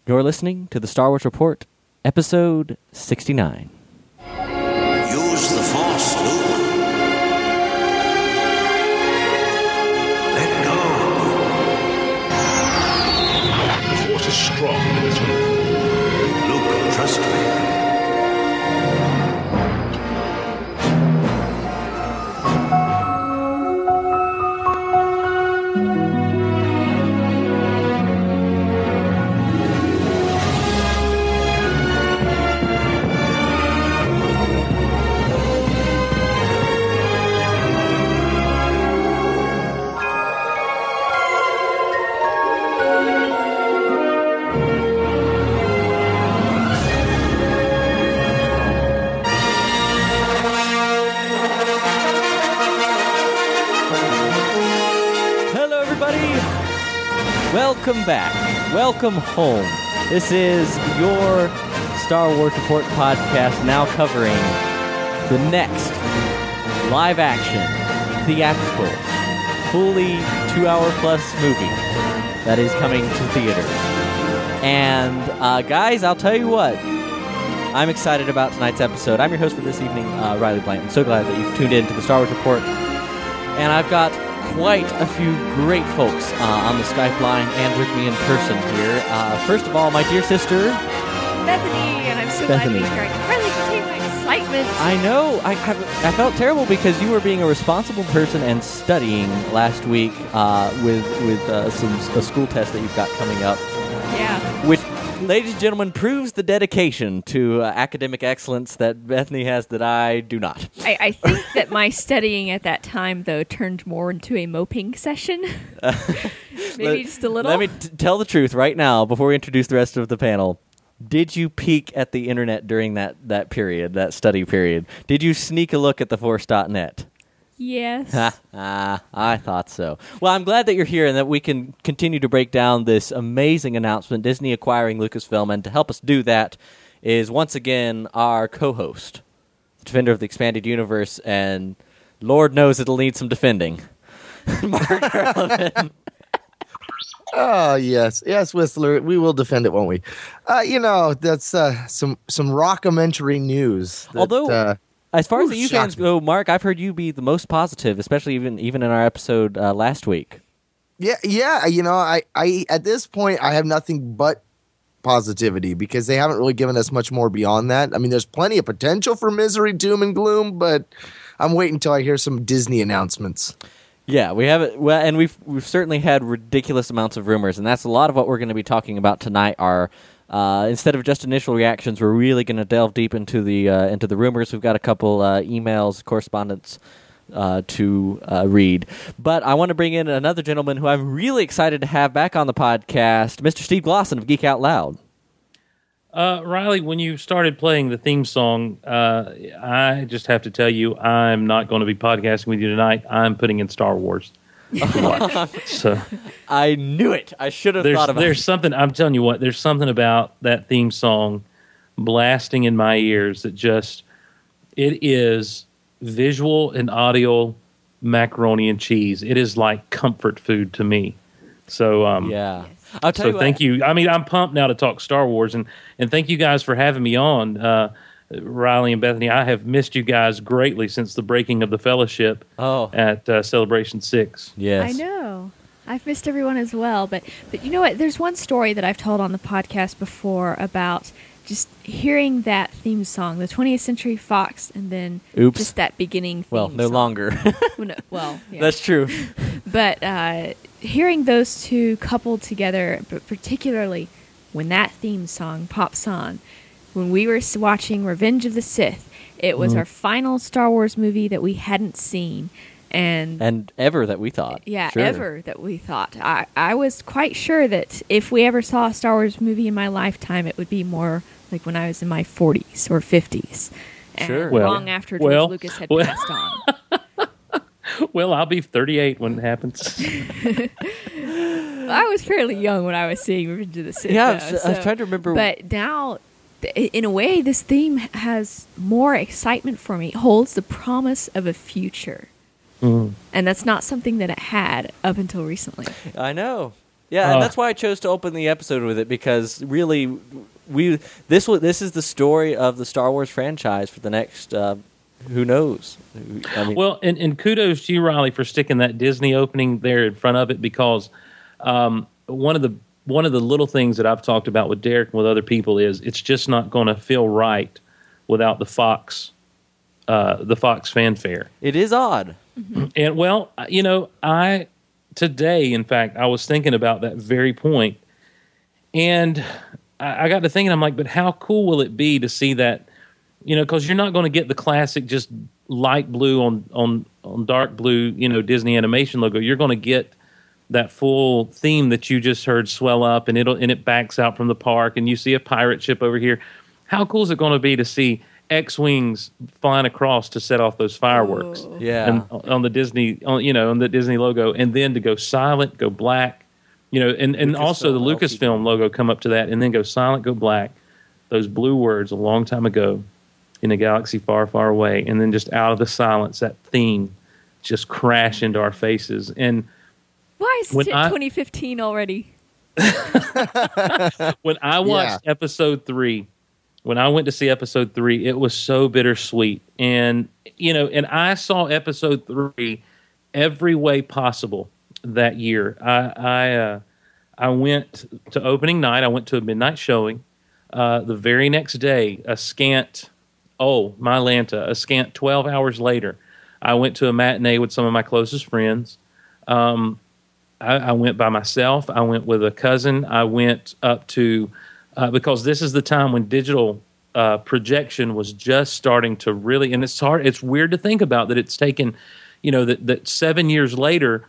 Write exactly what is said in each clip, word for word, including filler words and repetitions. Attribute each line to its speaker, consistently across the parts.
Speaker 1: You're listening to the Star Wars Report, episode sixty-nine.
Speaker 2: Use the Force, Luke. Let go, Luke.
Speaker 3: The Force is strong in this one.
Speaker 2: Luke, trust me.
Speaker 1: Welcome back. Welcome home. This is your Star Wars Report podcast, now covering the next live-action, theatrical, fully two-hour-plus movie that is coming to theaters. And, uh, guys, I'll tell you what. I'm excited about tonight's episode. I'm your host for this evening, uh, Riley Blanton. So glad that you've tuned in to the Star Wars Report. And I've got quite a few great folks uh, on the Skype line and with me in person here. Uh, first of all, my dear sister,
Speaker 4: Bethany, and I'm so
Speaker 1: Bethany.
Speaker 4: glad to be here. I can hardly contain my excitement.
Speaker 1: I know. I, I I felt terrible because you were being a responsible person and studying last week uh, with with uh, some a school test that you've got coming up.
Speaker 4: Yeah.
Speaker 1: Which, ladies and gentlemen, proves the dedication to uh, academic excellence that Bethany has that I do not.
Speaker 4: I, I think that my studying at that time, though, turned more into a moping session. Maybe
Speaker 1: let,
Speaker 4: just a little.
Speaker 1: Let me t- tell the truth right now before we introduce the rest of the panel. Did you peek at the internet during that, that period, that study period? Did you sneak a look at the force dot net?
Speaker 4: Yes.
Speaker 1: Ah, I thought so. Well, I'm glad that you're here and that we can continue to break down this amazing announcement, Disney acquiring Lucasfilm, and to help us do that is once again our co-host, the defender of the expanded universe, and Lord knows it'll need some defending, Mark Erleman.
Speaker 5: Oh, yes. Yes, Whistler. We will defend it, won't we? Uh, you know, that's uh, some, some rockumentary news. That,
Speaker 1: Although...
Speaker 5: Uh,
Speaker 1: As far
Speaker 5: Ooh,
Speaker 1: as the U fans
Speaker 5: shocking.
Speaker 1: go, Mark, I've heard you be the most positive, especially even even in our episode uh, last week.
Speaker 5: Yeah, yeah. You know, I, I at this point, I have nothing but positivity because they haven't really given us much more beyond that. I mean, there's plenty of potential for misery, doom, and gloom, but I'm waiting until I hear some Disney announcements.
Speaker 1: Yeah, we have it. Well, and we've we've certainly had ridiculous amounts of rumors, and that's a lot of what we're going to be talking about tonight. Are uh, instead of just initial reactions, we're really going to delve deep into the uh, into the rumors. We've got a couple uh, emails, correspondence uh, to uh, read, but I want to bring in another gentleman who I'm really excited to have back on the podcast, Mister Steve Glosson of Geek Out Loud.
Speaker 6: Uh, Riley, when you started playing the theme song, uh, I just have to tell you, I'm not going to be podcasting with you tonight. I'm putting in Star Wars to watch. So
Speaker 1: I knew it. I should have
Speaker 6: there's
Speaker 1: thought about
Speaker 6: there's
Speaker 1: it.
Speaker 6: something. I'm telling you what. There's something about that theme song blasting in my ears that just it is visual and audio macaroni and cheese. It is like comfort food to me. So um,
Speaker 1: Yeah. I'll tell
Speaker 6: So
Speaker 1: you what,
Speaker 6: thank you. I mean, I'm pumped now to talk Star Wars, and, and thank you guys for having me on, uh, Riley and Bethany. I have missed you guys greatly since the breaking of the Fellowship
Speaker 1: Oh.
Speaker 6: at uh, Celebration six.
Speaker 1: Yes.
Speaker 4: I know. I've missed everyone as well. But, but you know what? There's one story that I've told on the podcast before about just hearing that theme song, the twentieth Century Fox, and then
Speaker 1: Oops.
Speaker 4: just that beginning theme
Speaker 1: Well, no
Speaker 4: song.
Speaker 1: longer.
Speaker 4: Well, no, well yeah.
Speaker 1: That's true.
Speaker 4: But uh, hearing those two coupled together, but particularly when that theme song pops on, when we were s- watching Revenge of the Sith, it was
Speaker 1: Mhm.
Speaker 4: our final Star Wars movie that we hadn't seen. And,
Speaker 1: And ever that we thought.
Speaker 4: yeah,
Speaker 1: Sure.
Speaker 4: ever that we thought. I, I was quite sure that if we ever saw a Star Wars movie in my lifetime, it would be more like when I was in my forties or fifties. And
Speaker 1: Sure.
Speaker 6: Well-
Speaker 4: long after George
Speaker 6: well-
Speaker 4: Lucas had
Speaker 6: well-
Speaker 4: passed on.
Speaker 6: Well, I'll be thirty-eight when it happens.
Speaker 4: I was fairly young when I was seeing Revenge of the Sith.
Speaker 1: Yeah, I
Speaker 4: though,
Speaker 1: was, I was
Speaker 4: so-
Speaker 1: trying to remember.
Speaker 4: But now, th- in a way, this theme has more excitement for me. It holds the promise of a future.
Speaker 6: Mm.
Speaker 4: And that's not something that it had up until recently.
Speaker 1: I know. Yeah, and
Speaker 6: Uh,
Speaker 1: that's why I chose to open the episode with it, because really, we this was this is the story of the Star Wars franchise for the next uh, who knows. I mean,
Speaker 6: Well, and, and kudos to you, Riley, for sticking that Disney opening there in front of it, because um, one of the one of the little things that I've talked about with Derek and with other people is it's just not going to feel right without the Fox uh, the Fox fanfare.
Speaker 1: it is odd.
Speaker 6: And well, you know, I today, in fact, I was thinking about that very point, and I, I got to thinking, I'm like, but how cool will it be to see that? You know, because you're not going to get the classic just light blue on on on dark blue, you know, Disney animation logo. You're going to get that full theme that you just heard swell up, and it'll and it backs out from the park, and you see a pirate ship over here. How cool is it going to be to see X-wings flying across to set off those fireworks?
Speaker 4: Oh.
Speaker 1: Yeah.
Speaker 6: And on the Disney, on, you know, on the Disney logo, and then to go silent, go black, you know, and, and also the
Speaker 1: Lucasfilm,
Speaker 6: Lucasfilm logo come up to that, and then go silent, go black. Those blue words a long time ago in a galaxy far, far away, and then just out of the silence, that theme just crash into our faces. And
Speaker 4: Why is
Speaker 6: When
Speaker 4: it
Speaker 6: I-
Speaker 4: twenty fifteen already?
Speaker 6: when I watched episode three, when I went to see episode three, it was so bittersweet. And, you know, and I saw episode three every way possible that year. I, I, uh, I went to opening night. I went to a midnight showing. Uh, the very next day, a scant, oh, my Lanta, a scant twelve hours later, I went to a matinee with some of my closest friends. Um, I, I went by myself. I went with a cousin. I went up to, uh, because this is the time when digital uh, projection was just starting to really, and it's hard, it's weird to think about that it's taken, you know, that, that seven years later,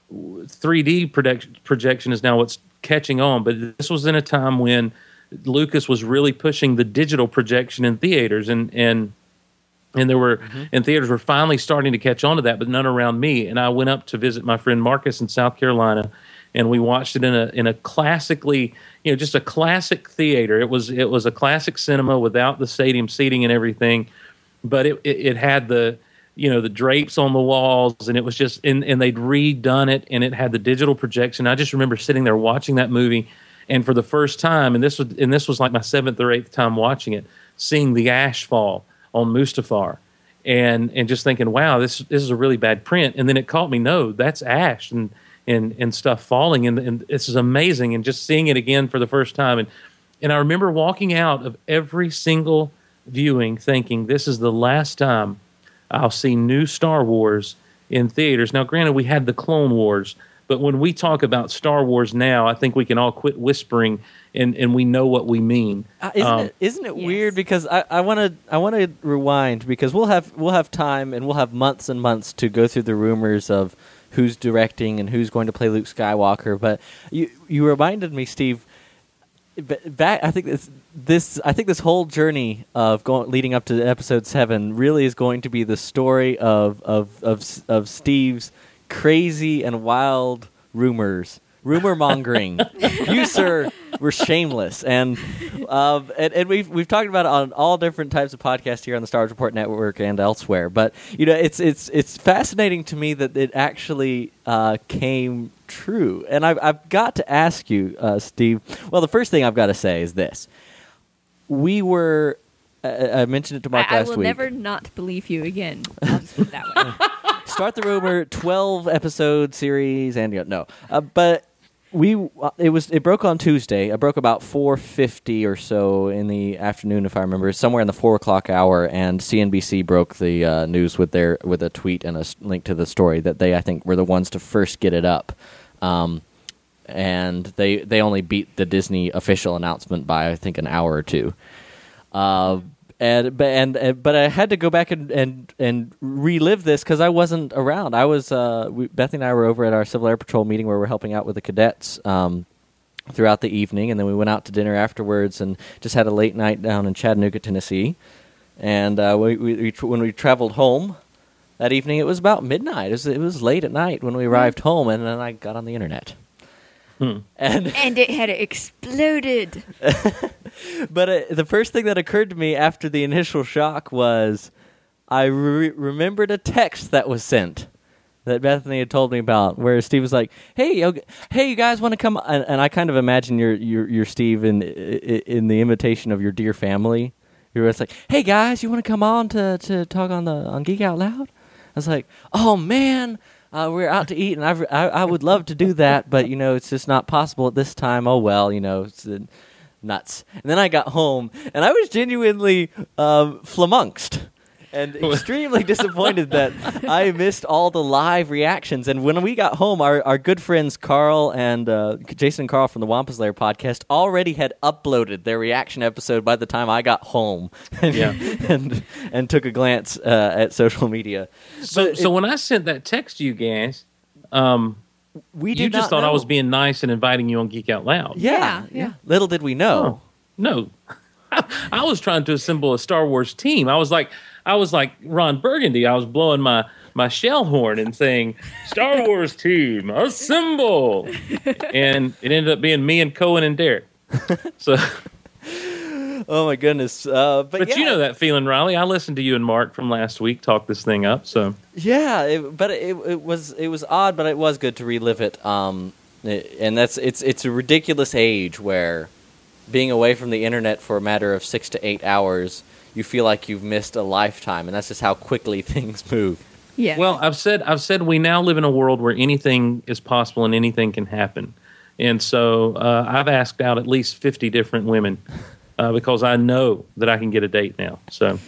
Speaker 6: three D projection, projection is now what's catching on. But this was in a time when Lucas was really pushing the digital projection in theaters, and, and, and there were,
Speaker 1: Mm-hmm.
Speaker 6: and theaters were finally starting to catch on to that, but none around me. And I went up to visit my friend Marcus in South Carolina, and we watched it in a in a classically, you know, just a classic theater. It was it was a classic cinema without the stadium seating and everything, but it it, it had the, you know, the drapes on the walls, and it was just, and, and they'd redone it, and it had the digital projection. I just remember sitting there watching that movie, and for the first time, and this was and this was like my seventh or eighth time watching it, seeing the ash fall on Mustafar, and and just thinking, wow, this this is a really bad print. And then it caught me, no, that's ash and and and stuff falling, and, and this is amazing. And just seeing it again for the first time, and and I remember walking out of every single viewing thinking, this is the last time I'll see new Star Wars in theaters. Now, granted, we had the Clone Wars, but when we talk about Star Wars now, I think we can all quit whispering, and, and we know what we mean.
Speaker 1: Uh, isn't
Speaker 6: Um,
Speaker 1: it isn't it
Speaker 4: Yes.
Speaker 1: weird, because I I want to I want to rewind, because we'll have we'll have time, and we'll have months and months to go through the rumors of who's directing and who's going to play Luke Skywalker. But you you reminded me, Steve. b- Back, I think this this I think this whole journey of going leading up to episode seven really is going to be the story of of of, S- of Steve's crazy and wild rumors, rumor mongering. You, sir, were shameless, and um, and, and we've we've talked about it on all different types of podcasts here on the Star Wars Report Network and elsewhere. But you know, it's it's it's fascinating to me that it actually uh, came true. And I've I've got to ask you, uh, Steve. Well, the first thing I've got to say is this: we were. Uh, I mentioned it to Mark
Speaker 4: I, I
Speaker 1: last
Speaker 4: will
Speaker 1: week.
Speaker 4: never not believe you again. I'll just put it that way.
Speaker 1: Start the Rumor twelve episode series, and you know, no, uh, but we uh, it was it broke on Tuesday. It broke about four fifty or so in the afternoon, if I remember, somewhere in the four o'clock hour. And C N B C broke the uh, news with their with a tweet and a s- link to the story that they, I think, were the ones to first get it up. Um, and they they only beat the Disney official announcement by, I think, an hour or two. Uh, and but and, and but I had to go back and and, and relive this because I wasn't around. I was uh, we, Bethany and I were over at our Civil Air Patrol meeting where we're helping out with the cadets um, throughout the evening, and then we went out to dinner afterwards and just had a late night down in Chattanooga, Tennessee. And uh, we, we, we when we traveled home that evening, it was about midnight. It was, it was late at night when we arrived home, and then I got on the internet.
Speaker 6: Hmm.
Speaker 1: And
Speaker 4: And it had exploded.
Speaker 1: But uh, the first thing that occurred to me after the initial shock was I re- remembered a text that was sent that Bethany had told me about, where Steve was like, "Hey, yo, hey, you guys want to come?" And, and I kind of imagine your your your Steve in in the imitation of your dear family. You were like, "Hey guys, you want to come on to, to talk on the on Geek Out Loud?" I was like, "Oh man, uh, we're out to eat, and I've, I I would love to do that, but you know it's just not possible at this time. Oh well, you know it's uh, nuts." And then I got home, and I was genuinely um, flummoxed. And extremely disappointed that I missed all the live reactions. And when we got home, our, our good friends Carl and uh, Jason and Carl from the Wampus Lair podcast already had uploaded their reaction episode by the time I got home and
Speaker 6: Yeah.
Speaker 1: and, and took a glance uh, at social media.
Speaker 6: So,
Speaker 1: But
Speaker 6: so
Speaker 1: it-
Speaker 6: when I sent that text to you guys, um,
Speaker 1: we did
Speaker 6: you just
Speaker 1: not
Speaker 6: thought I
Speaker 1: know.
Speaker 6: was being nice and inviting you on Geek Out Loud.
Speaker 1: Yeah,
Speaker 4: Yeah,
Speaker 1: yeah.
Speaker 4: yeah.
Speaker 1: Little did we know.
Speaker 6: Oh, no. I was trying to assemble a Star Wars team. I was like, I was like Ron Burgundy. I was blowing my, my shell horn and saying, "Star Wars team, assemble!" And it ended up being me and Cohen and Derek. So,
Speaker 1: Oh my goodness! Uh, but
Speaker 6: but
Speaker 1: yeah.
Speaker 6: you know that feeling, Riley. I listened to you and Mark from last week talk this thing up. So,
Speaker 1: Yeah, it, but it, it was it was odd, but it was good to relive it. Um, it- and that's it's it's a ridiculous age where being away from the internet for a matter of six to eight hours, you feel like you've missed a lifetime, and that's just how quickly things move.
Speaker 4: Yeah.
Speaker 6: well, I've said I've said we now live in a world where anything is possible and anything can happen. And so uh, I've asked out at least fifty different women uh, because I know that I can get a date now. So.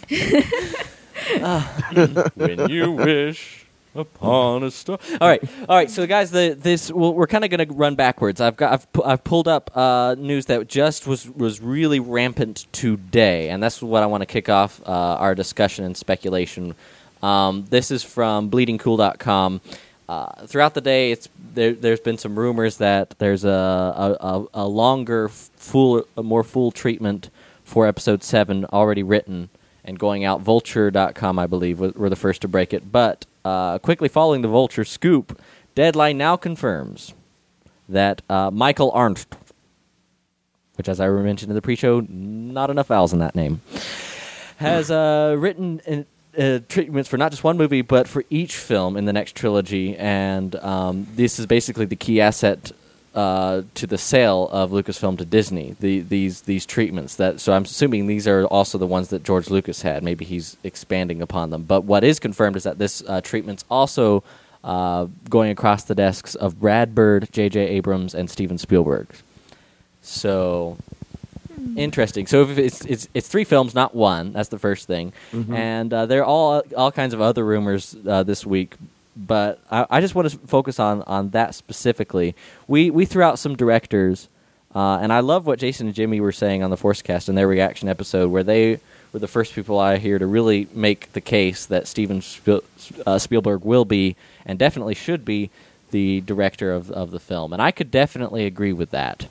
Speaker 1: When you wish upon a star. All right, all right. So, guys, the this well, we're kind of going to run backwards. I've got I've, pu- I've pulled up uh, news that just was was really rampant today, and that's what I want to kick off uh, our discussion and speculation. Um, this is from bleeding cool dot com. Uh, throughout the day, it's there, there's been some rumors that there's a a, a, a longer, full, a more full treatment for episode seven already written and going out. Vulture dot com, I believe, were, were the first to break it. But uh, quickly following the Vulture scoop, Deadline now confirms that uh, Michael Arndt, which, as I mentioned in the pre-show, not enough vowels in that name, has uh, written in, uh, treatments for not just one movie, but for each film in the next trilogy. And um, this is basically the key asset uh, to the sale of Lucasfilm to Disney. The, these these treatments that so I'm assuming these are also the ones that George Lucas had. Maybe he's expanding upon them. But what is confirmed is that this uh, treatment's also uh, going across the desks of Brad Bird, J J Abrams, and Steven Spielberg. So interesting. So if it's it's it's three films, not one. That's the first thing.
Speaker 6: Mhm.
Speaker 1: And uh, there are all all kinds of other rumors uh, this week. But I, I just want to focus on, on that specifically. We we threw out some directors, uh, and I love what Jason and Jimmy were saying on the Forcecast in their reaction episode, where they were the first people I hear to really make the case that Steven Spiel, uh, Spielberg will be, and definitely should be, the director of, of the film. And I could definitely agree with that.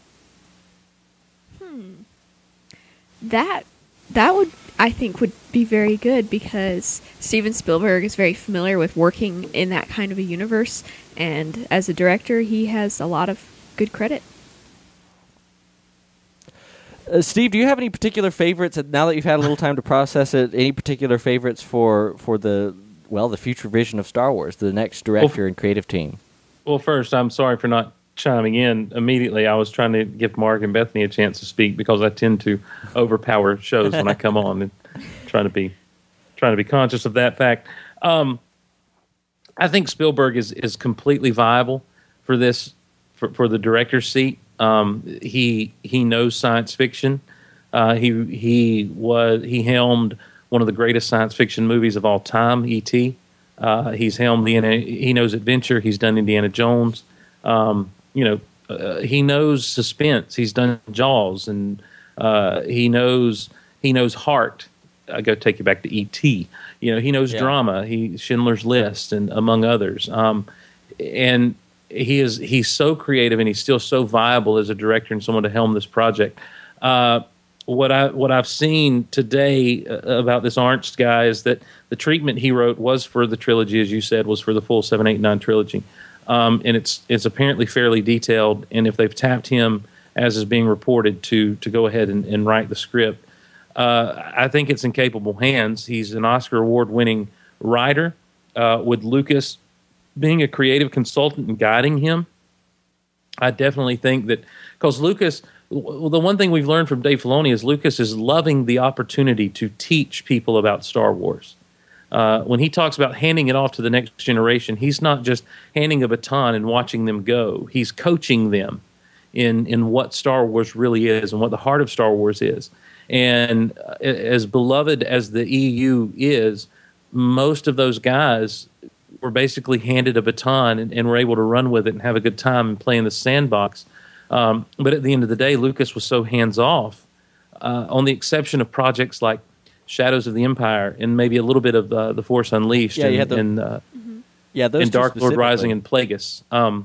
Speaker 4: that that would I think would be very good because Steven Spielberg is very familiar with working in that kind of a universe, and as a director, he has a lot of good credit.
Speaker 1: Uh, Steve, do you have any particular favorites, uh, now that you've had a little time to process it, any particular favorites for, for the, well, the future vision of Star Wars, the next director and creative team?
Speaker 6: Well, first, I'm sorry for not chiming in immediately. I was trying to give Mark and Bethany a chance to speak because I tend to overpower shows when I come on, and trying to be trying to be conscious of that fact. Um, I think Spielberg is is completely viable for this for, for the director's seat. Um, he he knows science fiction. Uh, he he was he helmed one of the greatest science fiction movies of all time, E T Uh, he's helmed the he knows adventure. He's done Indiana Jones. Um, you know, uh, he knows suspense. He's done Jaws, and uh, he knows he knows heart. I go take you back to E T You know, he knows
Speaker 1: Yeah.
Speaker 6: drama. He Schindler's List, and among others. Um, and he is he's so creative, and he's still so viable as a director and someone to helm this project. Uh, what I what I've seen today uh, about this Arndt guy is that the treatment he wrote was for the trilogy, as you said, was for the full seven, eight, nine trilogy. Um, and it's it's apparently fairly detailed. And if they've tapped him, as is being reported, to to go ahead and, and write the script, uh, I think it's in capable hands. He's an Oscar award winning writer. Uh, with Lucas being a creative consultant and guiding him, I definitely think that because Lucas, w- the one thing we've learned from Dave Filoni is Lucas is loving the opportunity to teach people about Star Wars. Uh, when he talks about handing it off to the next generation, he's not just handing a baton and watching them go. He's coaching them in in what Star Wars really is and what the heart of Star Wars is. And uh, as beloved as the E U is, most of those guys were basically handed a baton and, and were able to run with it and have a good time and play in the sandbox. Um, but at the end of the day, Lucas was so hands-off, uh, on the exception of projects like Shadows of the Empire and maybe a little bit of uh, The Force Unleashed
Speaker 1: Yeah, you had
Speaker 6: and,
Speaker 1: the-
Speaker 6: and, uh,
Speaker 1: Yeah, those
Speaker 6: and
Speaker 1: two
Speaker 6: Dark Lord Rising
Speaker 1: specifically.
Speaker 6: and Plagueis. Um,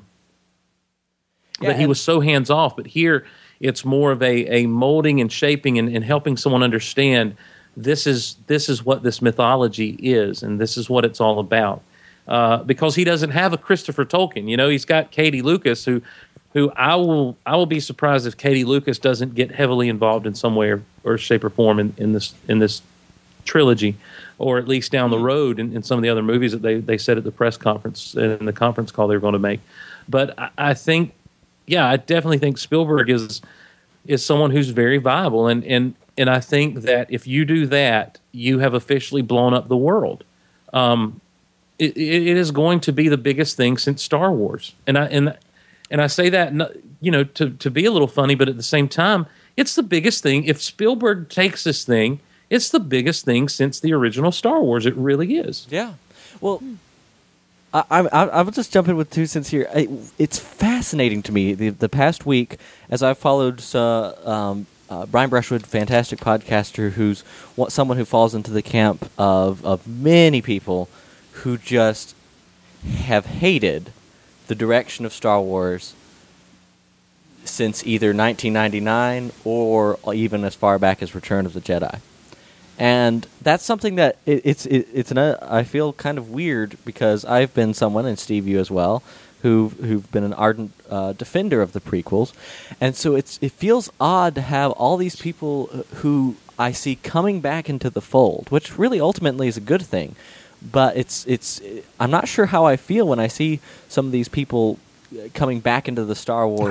Speaker 1: Yeah,
Speaker 6: but he
Speaker 1: and-
Speaker 6: was so hands-off. But here, it's more of a, a molding and shaping and, and helping someone understand this is this is what this mythology is and this is what it's all about. Uh, because he doesn't have a Christopher Tolkien. You know, he's got Katie Lucas, who who I will I will be surprised if Katie Lucas doesn't get heavily involved in some way or, or shape or form in, in this in this trilogy, or at least down the road in, in some of the other movies that they, they said at the press conference and in the conference call they were going to make. But I, I think, yeah, I definitely think Spielberg is is someone who's very viable, and and and I think that if you do that, you have officially blown up the world. Um, it, it is going to be the biggest thing since Star Wars, and I and and I say that, you know, to to be a little funny, but at the same time, it's the biggest thing. If Spielberg takes this thing, it's the biggest thing since the original Star Wars. It really is.
Speaker 1: Yeah. Well, I, I, I will just jump in with two cents here. I, it's fascinating to me the, the past week as I followed uh, um, uh, Brian Brushwood, fantastic podcaster, who's what, someone who falls into the camp of of many people who just have hated the direction of Star Wars since either nineteen ninety-nine or even as far back as Return of the Jedi. And that's something that it, it's it, it's an uh, I feel kind of weird because I've been someone, and Steve, you as well, who who've been an ardent uh, defender of the prequels, and so it's it feels odd to have all these people who I see coming back into the fold, which really ultimately is a good thing. But it's it's I'm not sure how I feel when I see some of these people coming back into the Star Wars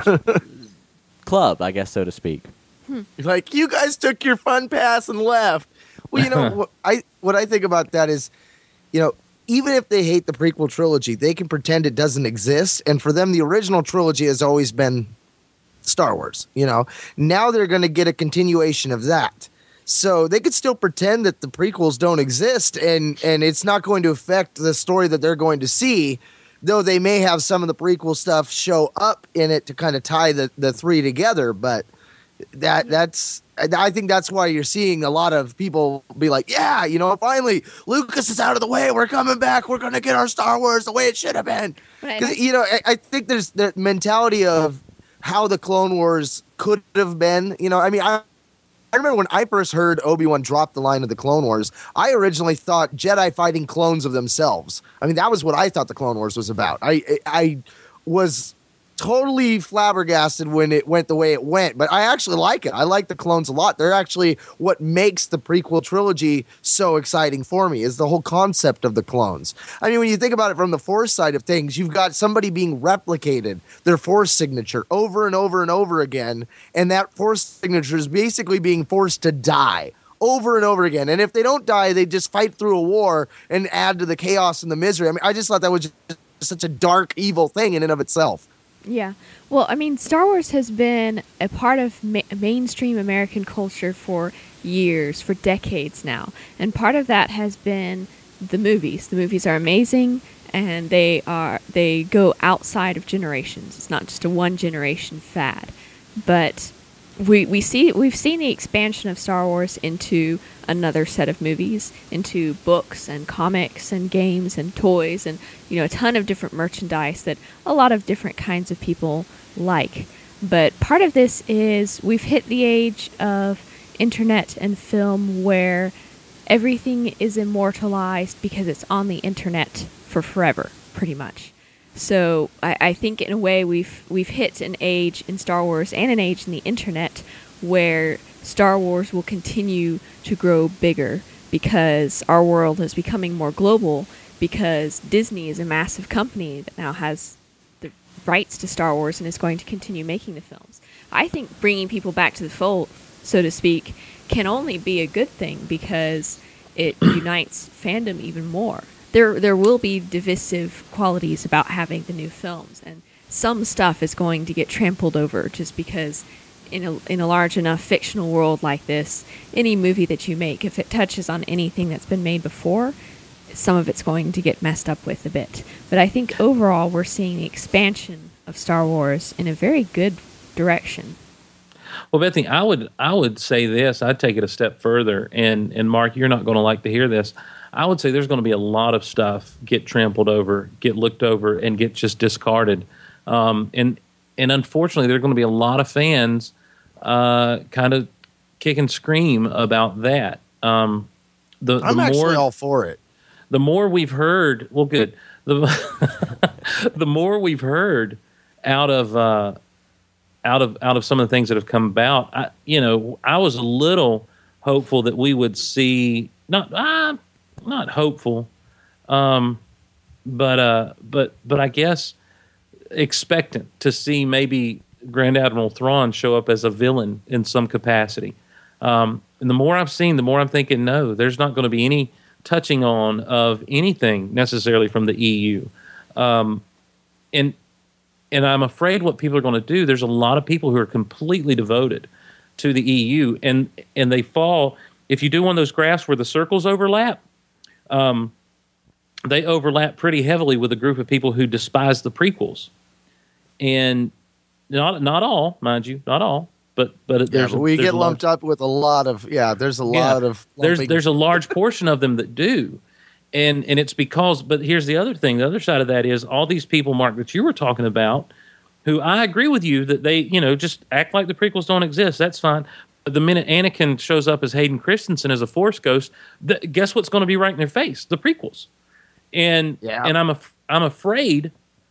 Speaker 1: club, I guess, so to speak.
Speaker 5: Like, you guys took your fun pass and left. Well, you know, what I what I think about that is, you know, even if they hate the prequel trilogy, they can pretend it doesn't exist. And for them, the original trilogy has always been Star Wars. You know, now they're going to get a continuation of that. So they could still pretend that the prequels don't exist, and and it's not going to affect the story that they're going to see, though they may have some of the prequel stuff show up in it to kind of tie the, the three together. But that that's I think that's why you're seeing a lot of people be like, yeah, you know, finally Lucas is out of the way. We're coming back. We're going to get our Star Wars the way it should have been. Because, you know, I, I think there's the mentality of how the Clone Wars could have been. You know, I mean, I, I remember when I first heard Obi-Wan drop the line of the Clone Wars, I originally thought Jedi fighting clones of themselves. I mean, that was what I thought the Clone Wars was about. I I, I was totally flabbergasted when it went the way it went, but I actually like it. I like the clones a lot. They're actually what makes the prequel trilogy so exciting for me, is the whole concept of the clones. I mean, when you think about it from the Force side of things, you've got somebody being replicated, their Force signature, over and over and over again, and that Force signature is basically being forced to die over and over again. And if they don't die, they just fight through a war and add to the chaos and the misery. I mean, I just thought that was just such a dark, evil thing in and of itself.
Speaker 4: Yeah. Well, I mean, Star Wars has been a part of ma- mainstream American culture for years, for decades now. And part of that has been the movies. The movies are amazing, and they are they go outside of generations. It's not just a one generation fad. But we we see we've seen the expansion of Star Wars into another set of movies, into books and comics and games and toys, and, you know, a ton of different merchandise that a lot of different kinds of people like. But part of this is we've hit the age of internet and film where everything is immortalized because it's on the internet for forever, pretty much. So I, I think in a way we've we've hit an age in Star Wars and an age in the internet where Star Wars will continue to grow bigger because our world is becoming more global, because Disney is a massive company that now has the rights to Star Wars and is going to continue making the films. I think bringing people back to the fold, so to speak, can only be a good thing because it unites fandom even more. There, there will be divisive qualities about having the new films, and some stuff is going to get trampled over just because in a, in a large enough fictional world like this, any movie that you make, if it touches on anything that's been made before, some of it's going to get messed up with a bit. But I think overall we're seeing the expansion of Star Wars in a very good direction.
Speaker 6: Well, Bethany, I would I would say this. I'd take it a step further, and and Mark, you're not going to like to hear this. I would say there's going to be a lot of stuff get trampled over, get looked over, and get just discarded. Um, and and unfortunately, there are going to be a lot of fans uh, kind of kick and scream about that. Um, the, the
Speaker 5: I'm
Speaker 6: more,
Speaker 5: actually all for it.
Speaker 6: The more we've heard, well, good. The the more we've heard out of uh, out of out of some of the things that have come about, I, you know, I was a little hopeful that we would see not uh, not hopeful, um, but uh, but but I guess expectant to see maybe Grand Admiral Thrawn show up as a villain in some capacity. Um, and the more I've seen, the more I'm thinking, no, there's not going to be any touching on of anything necessarily from the E U. Um, and and I'm afraid what people are going to do, there's a lot of people who are completely devoted to the E U, and and they fall, if you do one of those graphs where the circles overlap, um, they overlap pretty heavily with a group of people who despise the prequels. And not not all, mind you, not all. But but
Speaker 5: yeah,
Speaker 6: there's
Speaker 5: but we
Speaker 6: a, there's
Speaker 5: get
Speaker 6: a
Speaker 5: lumped
Speaker 6: large,
Speaker 5: up with a lot of yeah. There's a lot
Speaker 6: yeah,
Speaker 5: of
Speaker 6: there's
Speaker 5: lumping.
Speaker 6: there's a large portion of them that do, and and it's because. But here's the other thing. The other side of that is all these people, Mark, that you were talking about, who I agree with you that they you know just act like the prequels don't exist. That's fine. But the minute Anakin shows up as Hayden Christensen as a Force ghost, the, guess what's going to be right in their face? The prequels, and
Speaker 5: yeah.
Speaker 6: and I'm a, I'm afraid.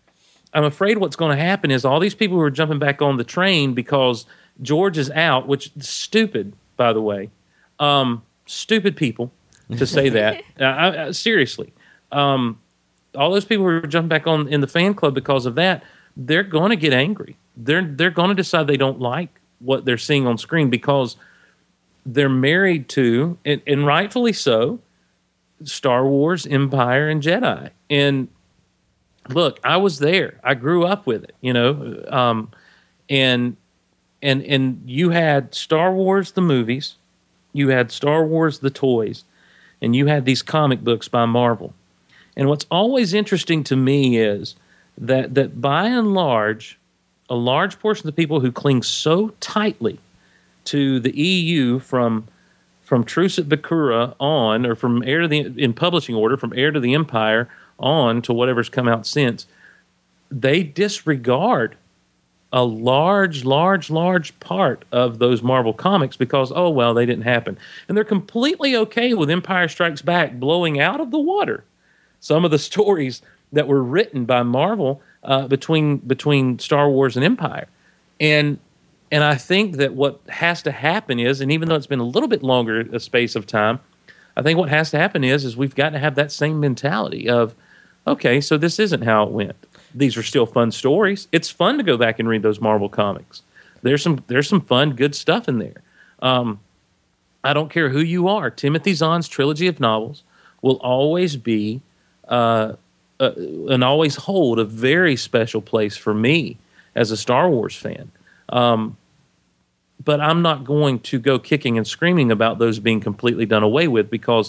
Speaker 6: I'm afraid what's going to happen is all these people who are jumping back on the train because George is out, which is stupid, by the way. Um, stupid people to say that. uh, I, I, seriously. Um, all those people who are jumping back on in the fan club because of that, they're going to get angry. They're they're going to decide they don't like what they're seeing on screen because they're married to, and, and rightfully so, Star Wars, Empire, and Jedi. And look, I was there. I grew up with it, you know, um, and and and you had Star Wars the movies, you had Star Wars the toys, and you had these comic books by Marvel. And what's always interesting to me is that that by and large, a large portion of the people who cling so tightly to the E U from from Truce at Bakura on, or from Heir to the in publishing order, from Heir to the Empire on to whatever's come out since, they disregard a large, large, large part of those Marvel comics because, oh, well, they didn't happen. And they're completely okay with Empire Strikes Back blowing out of the water some of the stories that were written by Marvel uh, between between Star Wars and Empire. And and I think that what has to happen is, and even though it's been a little bit longer a space of time, I think what has to happen is, is we've got to have that same mentality of, okay, so this isn't how it went. These are still fun stories. It's fun to go back and read those Marvel comics. There's some there's some fun, good stuff in there. Um, I don't care who you are. Timothy Zahn's trilogy of novels will always be uh, uh, and always hold a very special place for me as a Star Wars fan. Um, but I'm not going to go kicking and screaming about those being completely done away with because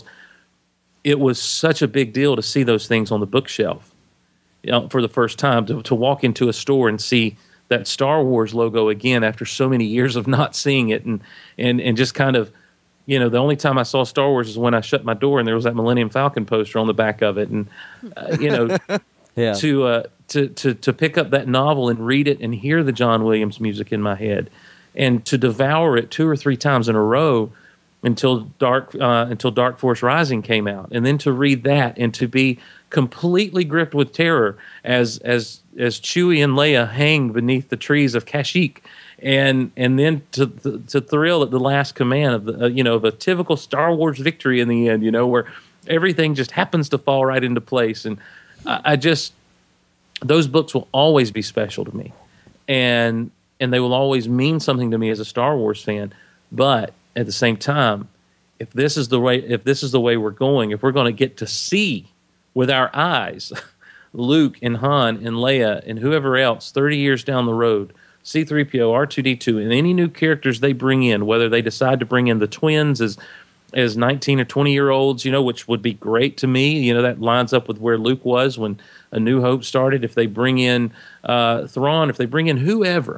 Speaker 6: it was such a big deal to see those things on the bookshelf, you know, for the first time, to, to walk into a store and see that Star Wars logo again after so many years of not seeing it, and and and just kind of, you know, the only time I saw Star Wars is when I shut my door and there was that Millennium Falcon poster on the back of it, and uh, you know,
Speaker 1: yeah.
Speaker 6: to uh, to to to pick up that novel and read it and hear the John Williams music in my head, and to devour it two or three times in a row until Dark uh, until Dark Force Rising came out, and then to read that and to be completely gripped with terror as as as Chewie and Leia hang beneath the trees of Kashyyyk, and and then to to, to thrill at the last command of the uh, you know of a typical Star Wars victory in the end, you know, where everything just happens to fall right into place. And I, I just, those books will always be special to me. And, and they will always mean something to me as a Star Wars fan. But at the same time, if this is the way, if this is the way we're going, if we're going to get to see with our eyes Luke and Han and Leia and whoever else thirty years down the road, C three P O, R two D two, and any new characters they bring in, whether they decide to bring in the twins as as nineteen or twenty year olds, you know, which would be great to me. You know, that lines up with where Luke was when A New Hope started. If they bring in uh, Thrawn, if they bring in whoever,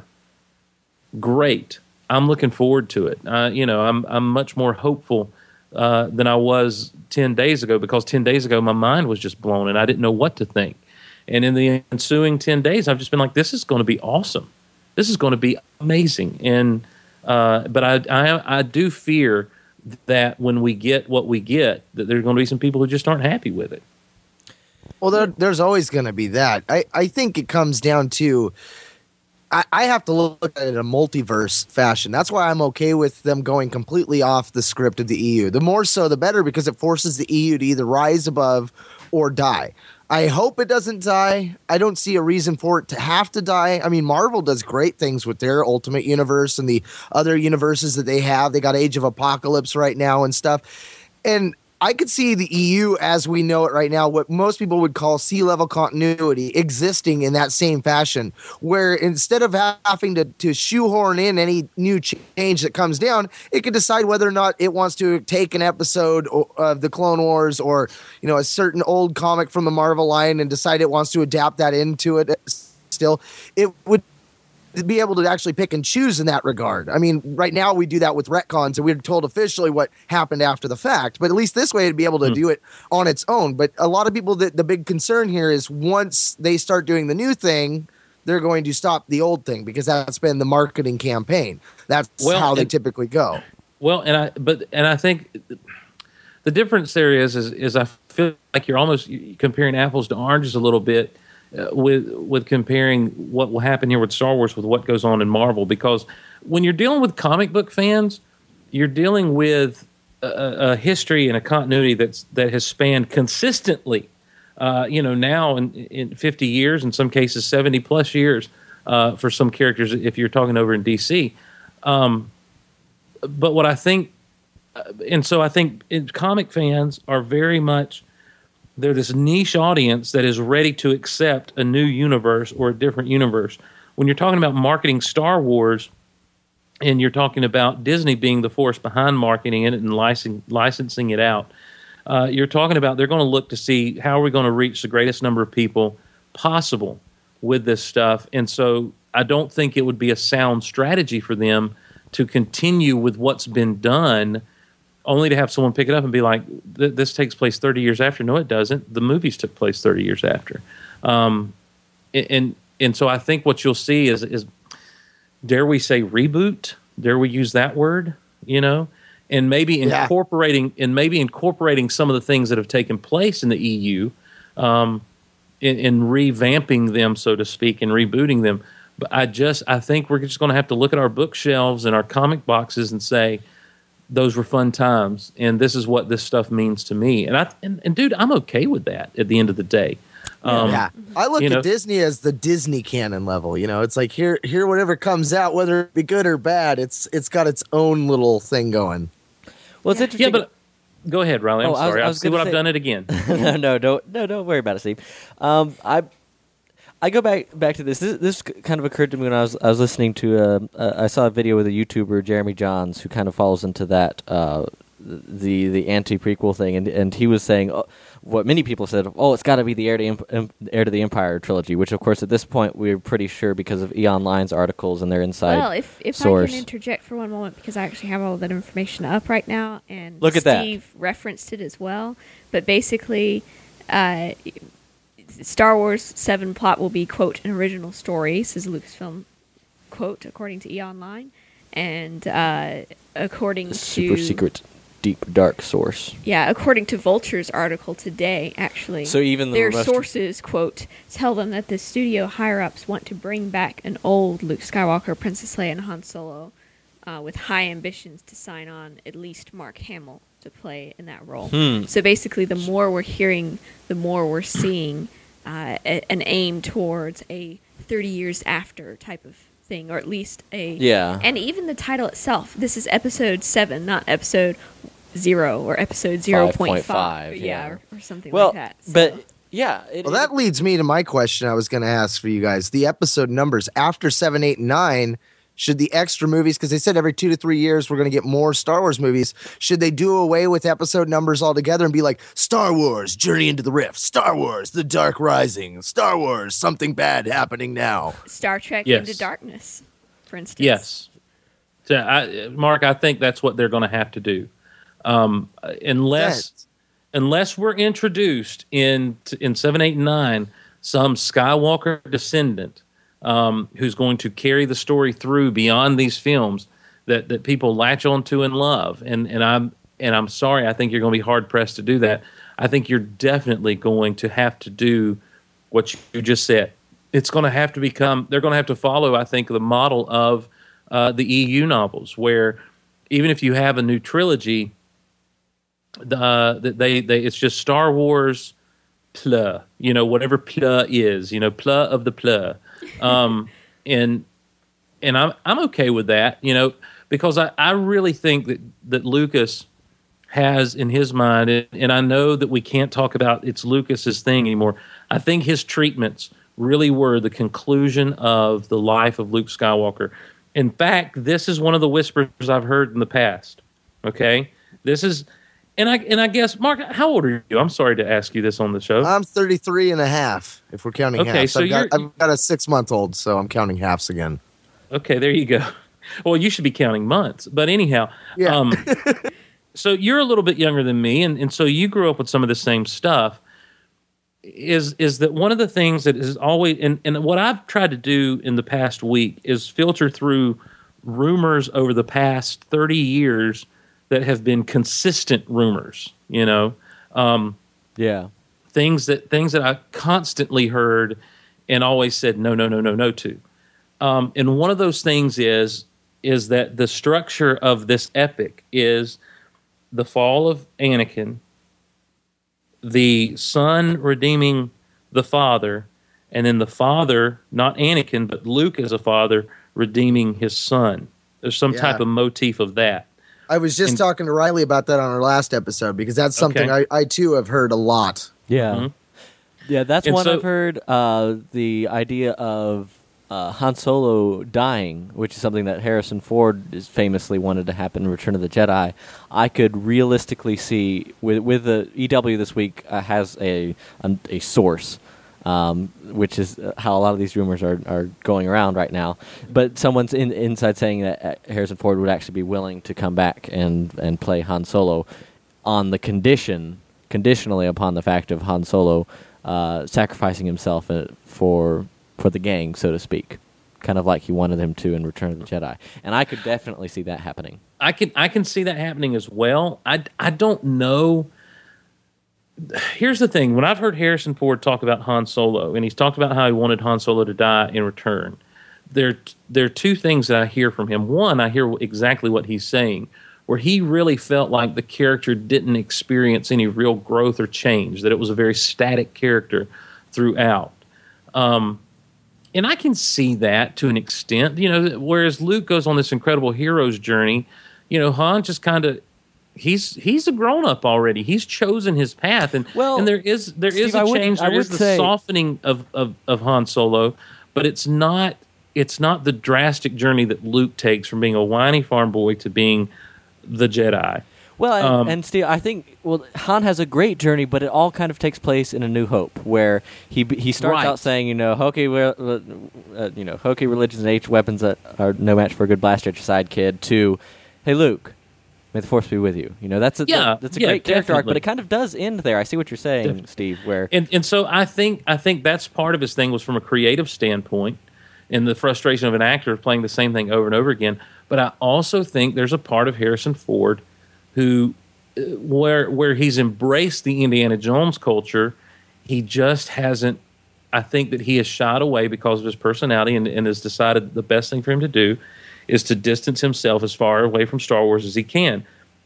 Speaker 6: great. I'm looking forward to it. Uh, you know, I'm I'm much more hopeful uh, than I was ten days ago, because ten days ago my mind was just blown and I didn't know what to think. And in the ensuing ten days, I've just been like, this is going to be awesome. This is going to be amazing. And uh, but I, I I do fear that when we get what we get, that there's going to be some people who just aren't happy with it.
Speaker 5: Well, there, there's always going to be that. I, I think it comes down to, I, I have to look at it in a multiverse fashion. That's why I'm okay with them going completely off the script of the E U. The more so, the better, because it forces the E U to either rise above or die. I hope it doesn't die. I don't see a reason for it to have to die. I mean, Marvel does great things with their Ultimate Universe and the other universes that they have. They got Age of Apocalypse right now and stuff. And I could see the E U as we know it right now, what most people would call sea-level continuity, existing in that same fashion, where instead of having to, to shoehorn in any new change that comes down, it could decide whether or not it wants to take an episode of the Clone Wars or, you know, a certain old comic from the Marvel line and decide it wants to adapt that into it still. It would be able to actually pick and choose in that regard. I mean, right now we do that with retcons and we're told officially what happened after the fact, but at least this way it'd be able to mm. do it on its own. But a lot of people, that the big concern here is once they start doing the new thing, they're going to stop the old thing, because that's been the marketing campaign. That's well, how they and, typically go.
Speaker 6: Well, and I, but, and I think the difference there is, is, is I feel like you're almost comparing apples to oranges a little bit. Uh, with with comparing what will happen here with Star Wars with what goes on in Marvel, because when you're dealing with comic book fans, you're dealing with a, a history and a continuity that's that has spanned consistently, uh, you know, now in, in fifty years, in some cases seventy plus years uh, for some characters if you're talking over in D C. Um, but what I think, and so I think comic fans are very much, they're this niche audience that is ready to accept a new universe or a different universe. When you're talking about marketing Star Wars, and you're talking about Disney being the force behind marketing it and licensing, licensing it out, uh, you're talking about they're going to look to see how are we going to reach the greatest number of people possible with this stuff. And so I don't think it would be a sound strategy for them to continue with what's been done, only to have someone pick it up and be like, this takes place thirty years after. No, it doesn't. The movies took place thirty years after. Um, and and so I think what you'll see is, is, dare we say reboot? Dare we use that word? You know? And maybe incorporating yeah. and maybe incorporating some of the things that have taken place in the E U um, and, and revamping them, so to speak, and rebooting them. But I just, I think we're just going to have to look at our bookshelves and our comic boxes and say, those were fun times, and this is what this stuff means to me. And I and, and dude, I'm okay with that at the end of the day. Um,
Speaker 5: yeah, I look at know, Disney as the Disney canon level. You know, it's like here, here, whatever comes out, whether it be good or bad, it's it's got its own little thing going.
Speaker 1: Well, it's interesting.
Speaker 6: Yeah, but go ahead, Riley. I'm
Speaker 1: oh,
Speaker 6: sorry. I, was, I, was I see what say, I've done it again.
Speaker 1: no, no, don't, no, don't worry about it, Steve. Um, I. I go back back to this. this. This kind of occurred to me when I was I was listening to. Uh, uh, I saw a video with a YouTuber, Jeremy Johns, who kind of falls into that uh, the the anti prequel thing, and and he was saying uh, what many people said. Oh, it's got to be the Heir to Imp- Heir to the Empire trilogy, which of course at this point we're pretty sure because of E! Online's articles and their inside
Speaker 4: Well, if if
Speaker 1: source.
Speaker 4: I can interject for one moment, because I actually have all that information up right now, and
Speaker 1: Look at
Speaker 4: Steve
Speaker 1: that.
Speaker 4: referenced it as well. But basically, Uh, Star Wars seven plot will be, quote, an original story, says Lucasfilm, quote, according to E! Online. And uh, according
Speaker 1: a
Speaker 4: to...
Speaker 1: super secret, deep, dark source.
Speaker 4: Yeah, according to Vulture's article today, actually.
Speaker 1: So even the
Speaker 4: their
Speaker 1: most...
Speaker 4: sources, quote, tell them that the studio higher-ups want to bring back an old Luke Skywalker, Princess Leia, and Han Solo uh, with high ambitions to sign on at least Mark Hamill to play in that role.
Speaker 1: Hmm.
Speaker 4: So basically, the more we're hearing, the more we're seeing uh, a, an aim towards a thirty years after type of thing, or at least a
Speaker 1: Yeah.
Speaker 4: And even the title itself. This is episode seven, not episode zero or episode zero point five.
Speaker 1: yeah.
Speaker 4: Yeah, or, or something
Speaker 1: Well,
Speaker 4: like that. So-
Speaker 1: but yeah. It,
Speaker 5: Well, that leads me to my question I was going to ask for you guys. The episode numbers after seven, eight, and nine, should the extra movies, because they said every two to three years we're going to get more Star Wars movies, should they do away with episode numbers altogether and be like Star Wars, Journey into the Rift, Star Wars, The Dark Rising, Star Wars, Something Bad Happening Now?
Speaker 4: Star Trek
Speaker 6: Yes.
Speaker 4: Into Darkness, for instance.
Speaker 6: Yes. So, I, Mark, I think that's what they're going to have to do. Um, unless
Speaker 5: Yes.
Speaker 6: unless we're introduced in in seven, eight, and nine, some Skywalker descendant um, who's going to carry the story through beyond these films that, that people latch onto and love. And and I'm and I'm sorry, I think you're going to be hard pressed to do that. I think you're definitely going to have to do what you just said. It's going to have to become. They're going to have to follow, I think, the model of uh, the E U novels, where even if you have a new trilogy, uh, they they it's just Star Wars, pla, you know, whatever pla is, you know, pla of the pla, um, and and I'm I'm okay with that, you know, because I, I really think that that Lucas has in his mind, and I know that we can't talk about it's Lucas's thing anymore. I think his treatments really were the conclusion of the life of Luke Skywalker. In fact, this is one of the whispers I've heard in the past. Okay, this is, and I and I guess Mark, how old are you? I'm sorry to ask you this on the show.
Speaker 5: I'm thirty-three and a half, if we're counting
Speaker 6: Okay,
Speaker 5: halves.
Speaker 6: so
Speaker 5: I've, got,
Speaker 6: you're-
Speaker 5: I've got a six-month-old, so I'm counting halves again.
Speaker 6: Okay, there you go. Well, you should be counting months, but anyhow,
Speaker 5: Yeah.
Speaker 6: um, so you're a little bit younger than me, and, and so you grew up with some of the same stuff. Is is that one of the things that is always, and, and what I've tried to do in the past week is filter through rumors over the past thirty years that have been consistent rumors, you know, um,
Speaker 1: yeah.
Speaker 6: things that things that I constantly heard and always said no, no, no, no, no to. Um, and one of those things is is that the structure of this epic is the fall of Anakin, the son redeeming the father, and then the father, not Anakin, but Luke as a father, redeeming his son. There's some
Speaker 5: Yeah.
Speaker 6: type of motif of that.
Speaker 5: I was just
Speaker 6: And-
Speaker 5: talking to Riley about that on our last episode, because that's something
Speaker 6: Okay.
Speaker 5: I, I, too, have heard a lot.
Speaker 1: Yeah.
Speaker 6: Mhm.
Speaker 1: Yeah, that's
Speaker 6: And
Speaker 1: one
Speaker 6: so-
Speaker 1: I've heard. Uh, the idea of uh, Han Solo dying, which is something that Harrison Ford is famously wanted to happen in Return of the Jedi. I could realistically see, with with the E W this week uh, has a a, a source, um, which is how a lot of these rumors are, are going around right now. But someone's in, inside saying that uh, Harrison Ford would actually be willing to come back and, and play Han Solo on the condition, conditionally upon the fact of Han Solo uh, sacrificing himself uh, for for the gang, so to speak, kind of like he wanted him to in Return of the Jedi. And I could definitely see that happening.
Speaker 6: I can I can see that happening as well. I, I don't know. Here's the thing. When I've heard Harrison Ford talk about Han Solo, and he's talked about how he wanted Han Solo to die in Return, there, there are two things that I hear from him. One, I hear exactly what he's saying, where he really felt like the character didn't experience any real growth or change, that it was a very static character throughout. Um, and I can see that to an extent, you know, whereas Luke goes on this incredible hero's journey, you know, Han just kind of, he's he's a grown up already. He's chosen his path, and
Speaker 1: Well,
Speaker 6: and there is there is
Speaker 1: Steve,
Speaker 6: a
Speaker 1: I would-
Speaker 6: change.
Speaker 1: I
Speaker 6: There is
Speaker 1: would
Speaker 6: the
Speaker 1: say-
Speaker 6: softening of, of of Han Solo, but it's not it's not the drastic journey that Luke takes from being a whiny farm boy to being the Jedi.
Speaker 1: Well, and,
Speaker 6: Um,
Speaker 1: and Steve, I think well, Han has a great journey, but it all kind of takes place in A New Hope, where he he starts
Speaker 6: Right.
Speaker 1: out saying, you know, hokey, uh, uh, you know, hokey religions and H weapons that are no match for a good blaster at your side, kid. To, hey, Luke, may the Force be with you. You know, that's a
Speaker 6: Yeah,
Speaker 1: that's a
Speaker 6: yeah,
Speaker 1: great character arc,
Speaker 6: definitely.
Speaker 1: but it kind of does end there. I see what you're saying,
Speaker 6: Definitely.
Speaker 1: Steve. Where
Speaker 6: And and so I think I think that's part of his thing was from a creative standpoint, and the frustration of an actor playing the same thing over and over again. But I also think there's a part of Harrison Ford who, uh, where where he's embraced the Indiana Jones culture, he just hasn't. I think that he has shied away because of his personality, and, and has decided the best thing for him to do is to distance himself as far away from Star Wars as he can.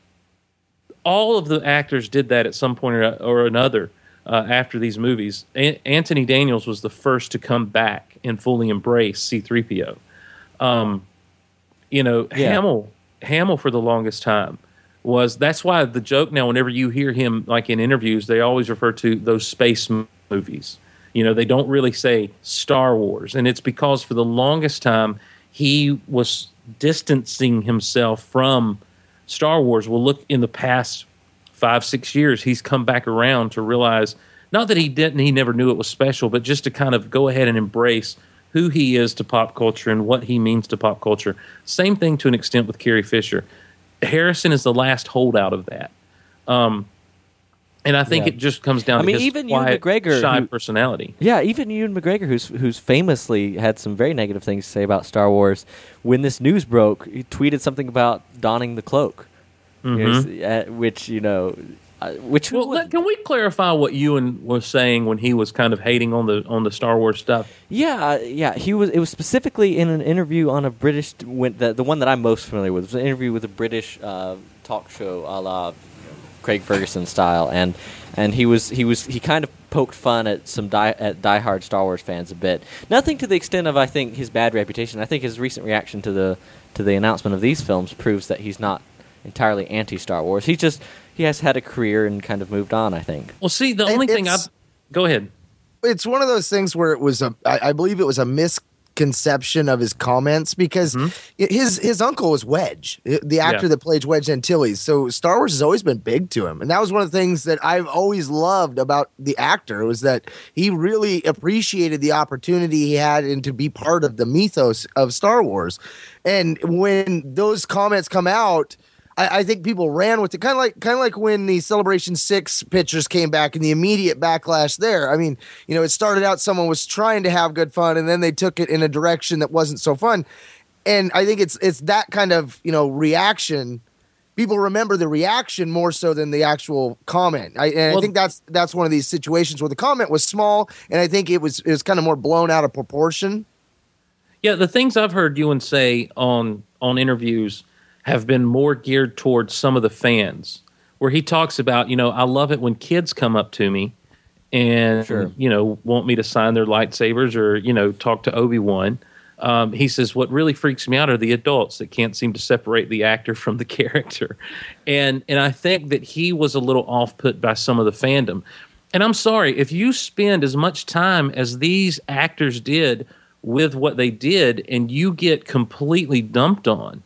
Speaker 6: All of the actors did that at some point or, or another uh, after these movies. A- Anthony Daniels was the first to come back and fully embrace C three P O. Um, you know,
Speaker 1: Yeah.
Speaker 6: Hamill, Hamill for the longest time was, that's why the joke now, whenever you hear him like in interviews, they always refer to those space m- movies. You know, they don't really say Star Wars. And it's because for the longest time, he was distancing himself from Star Wars. Well, look, in the past five, six years, he's come back around to realize, not that he didn't, he never knew it was special, but just to kind of go ahead and embrace who he is to pop culture and what he means to pop culture. Same thing to an extent with Carrie Fisher. Harrison is the last holdout of that. Um, and I think
Speaker 1: Yeah.
Speaker 6: it just comes down
Speaker 1: I
Speaker 6: to
Speaker 1: mean,
Speaker 6: his
Speaker 1: even Ewan
Speaker 6: quiet,
Speaker 1: McGregor,
Speaker 6: shy
Speaker 1: who-
Speaker 6: personality.
Speaker 1: Yeah, even Ewan McGregor, who's who's famously had some very negative things to say about Star Wars, when this news broke, he tweeted something about donning the cloak,
Speaker 6: Mhm.
Speaker 1: You know, s- uh, which you know, uh, which who
Speaker 6: Well,
Speaker 1: would-
Speaker 6: let, can we clarify what Ewan was saying when he was kind of hating on the on the Star Wars stuff?
Speaker 1: yeah, uh, yeah, he was. It was specifically in an interview on a British, when the the one that I'm most familiar with was an interview with a British uh, talk show, a la Craig Ferguson style, and and he was he was he kind of poked fun at some die, at diehard Star Wars fans a bit. Nothing to the extent of I think his bad reputation. I think his recent reaction to the to the announcement of these films proves that he's not entirely anti Star Wars. He just he has had a career and kind of moved on, I think.
Speaker 6: Well, see, the
Speaker 5: It-
Speaker 6: only thing I
Speaker 5: it's-
Speaker 6: go ahead.
Speaker 5: It's one of those things where it was a, I, I believe it was a misconception of his comments because it- his his uncle was Wedge, the actor
Speaker 6: Yeah.
Speaker 5: that played Wedge Antilles. So Star Wars has always been big to him, and that was one of the things that I've always loved about the actor was that he really appreciated the opportunity he had and to be part of the mythos of Star Wars. And when those comments come out, I, I think people ran with it, kind of like kind of like when the Celebration Six pictures came back and the immediate backlash there. I mean, you know, it started out someone was trying to have good fun, and then they took it in a direction that wasn't so fun. And I think it's it's that kind of you know reaction. People remember the reaction more so than the actual comment. I, and
Speaker 6: Well-
Speaker 5: I think that's that's one of these situations where the comment was small, and I think it was it was kind of more blown out of proportion.
Speaker 6: Yeah, the things I've heard Ewan say on on interviews have been more geared towards some of the fans, where he talks about, you know, I love it when kids come up to me and,
Speaker 1: Sure.
Speaker 6: you know, want me to sign their lightsabers or, you know, talk to Obi-Wan. Um, he says, what really freaks me out are the adults that can't seem to separate the actor from the character. And, and I think that he was a little off-put by some of the fandom. And I'm sorry, if you spend as much time as these actors did with what they did and you get completely dumped on,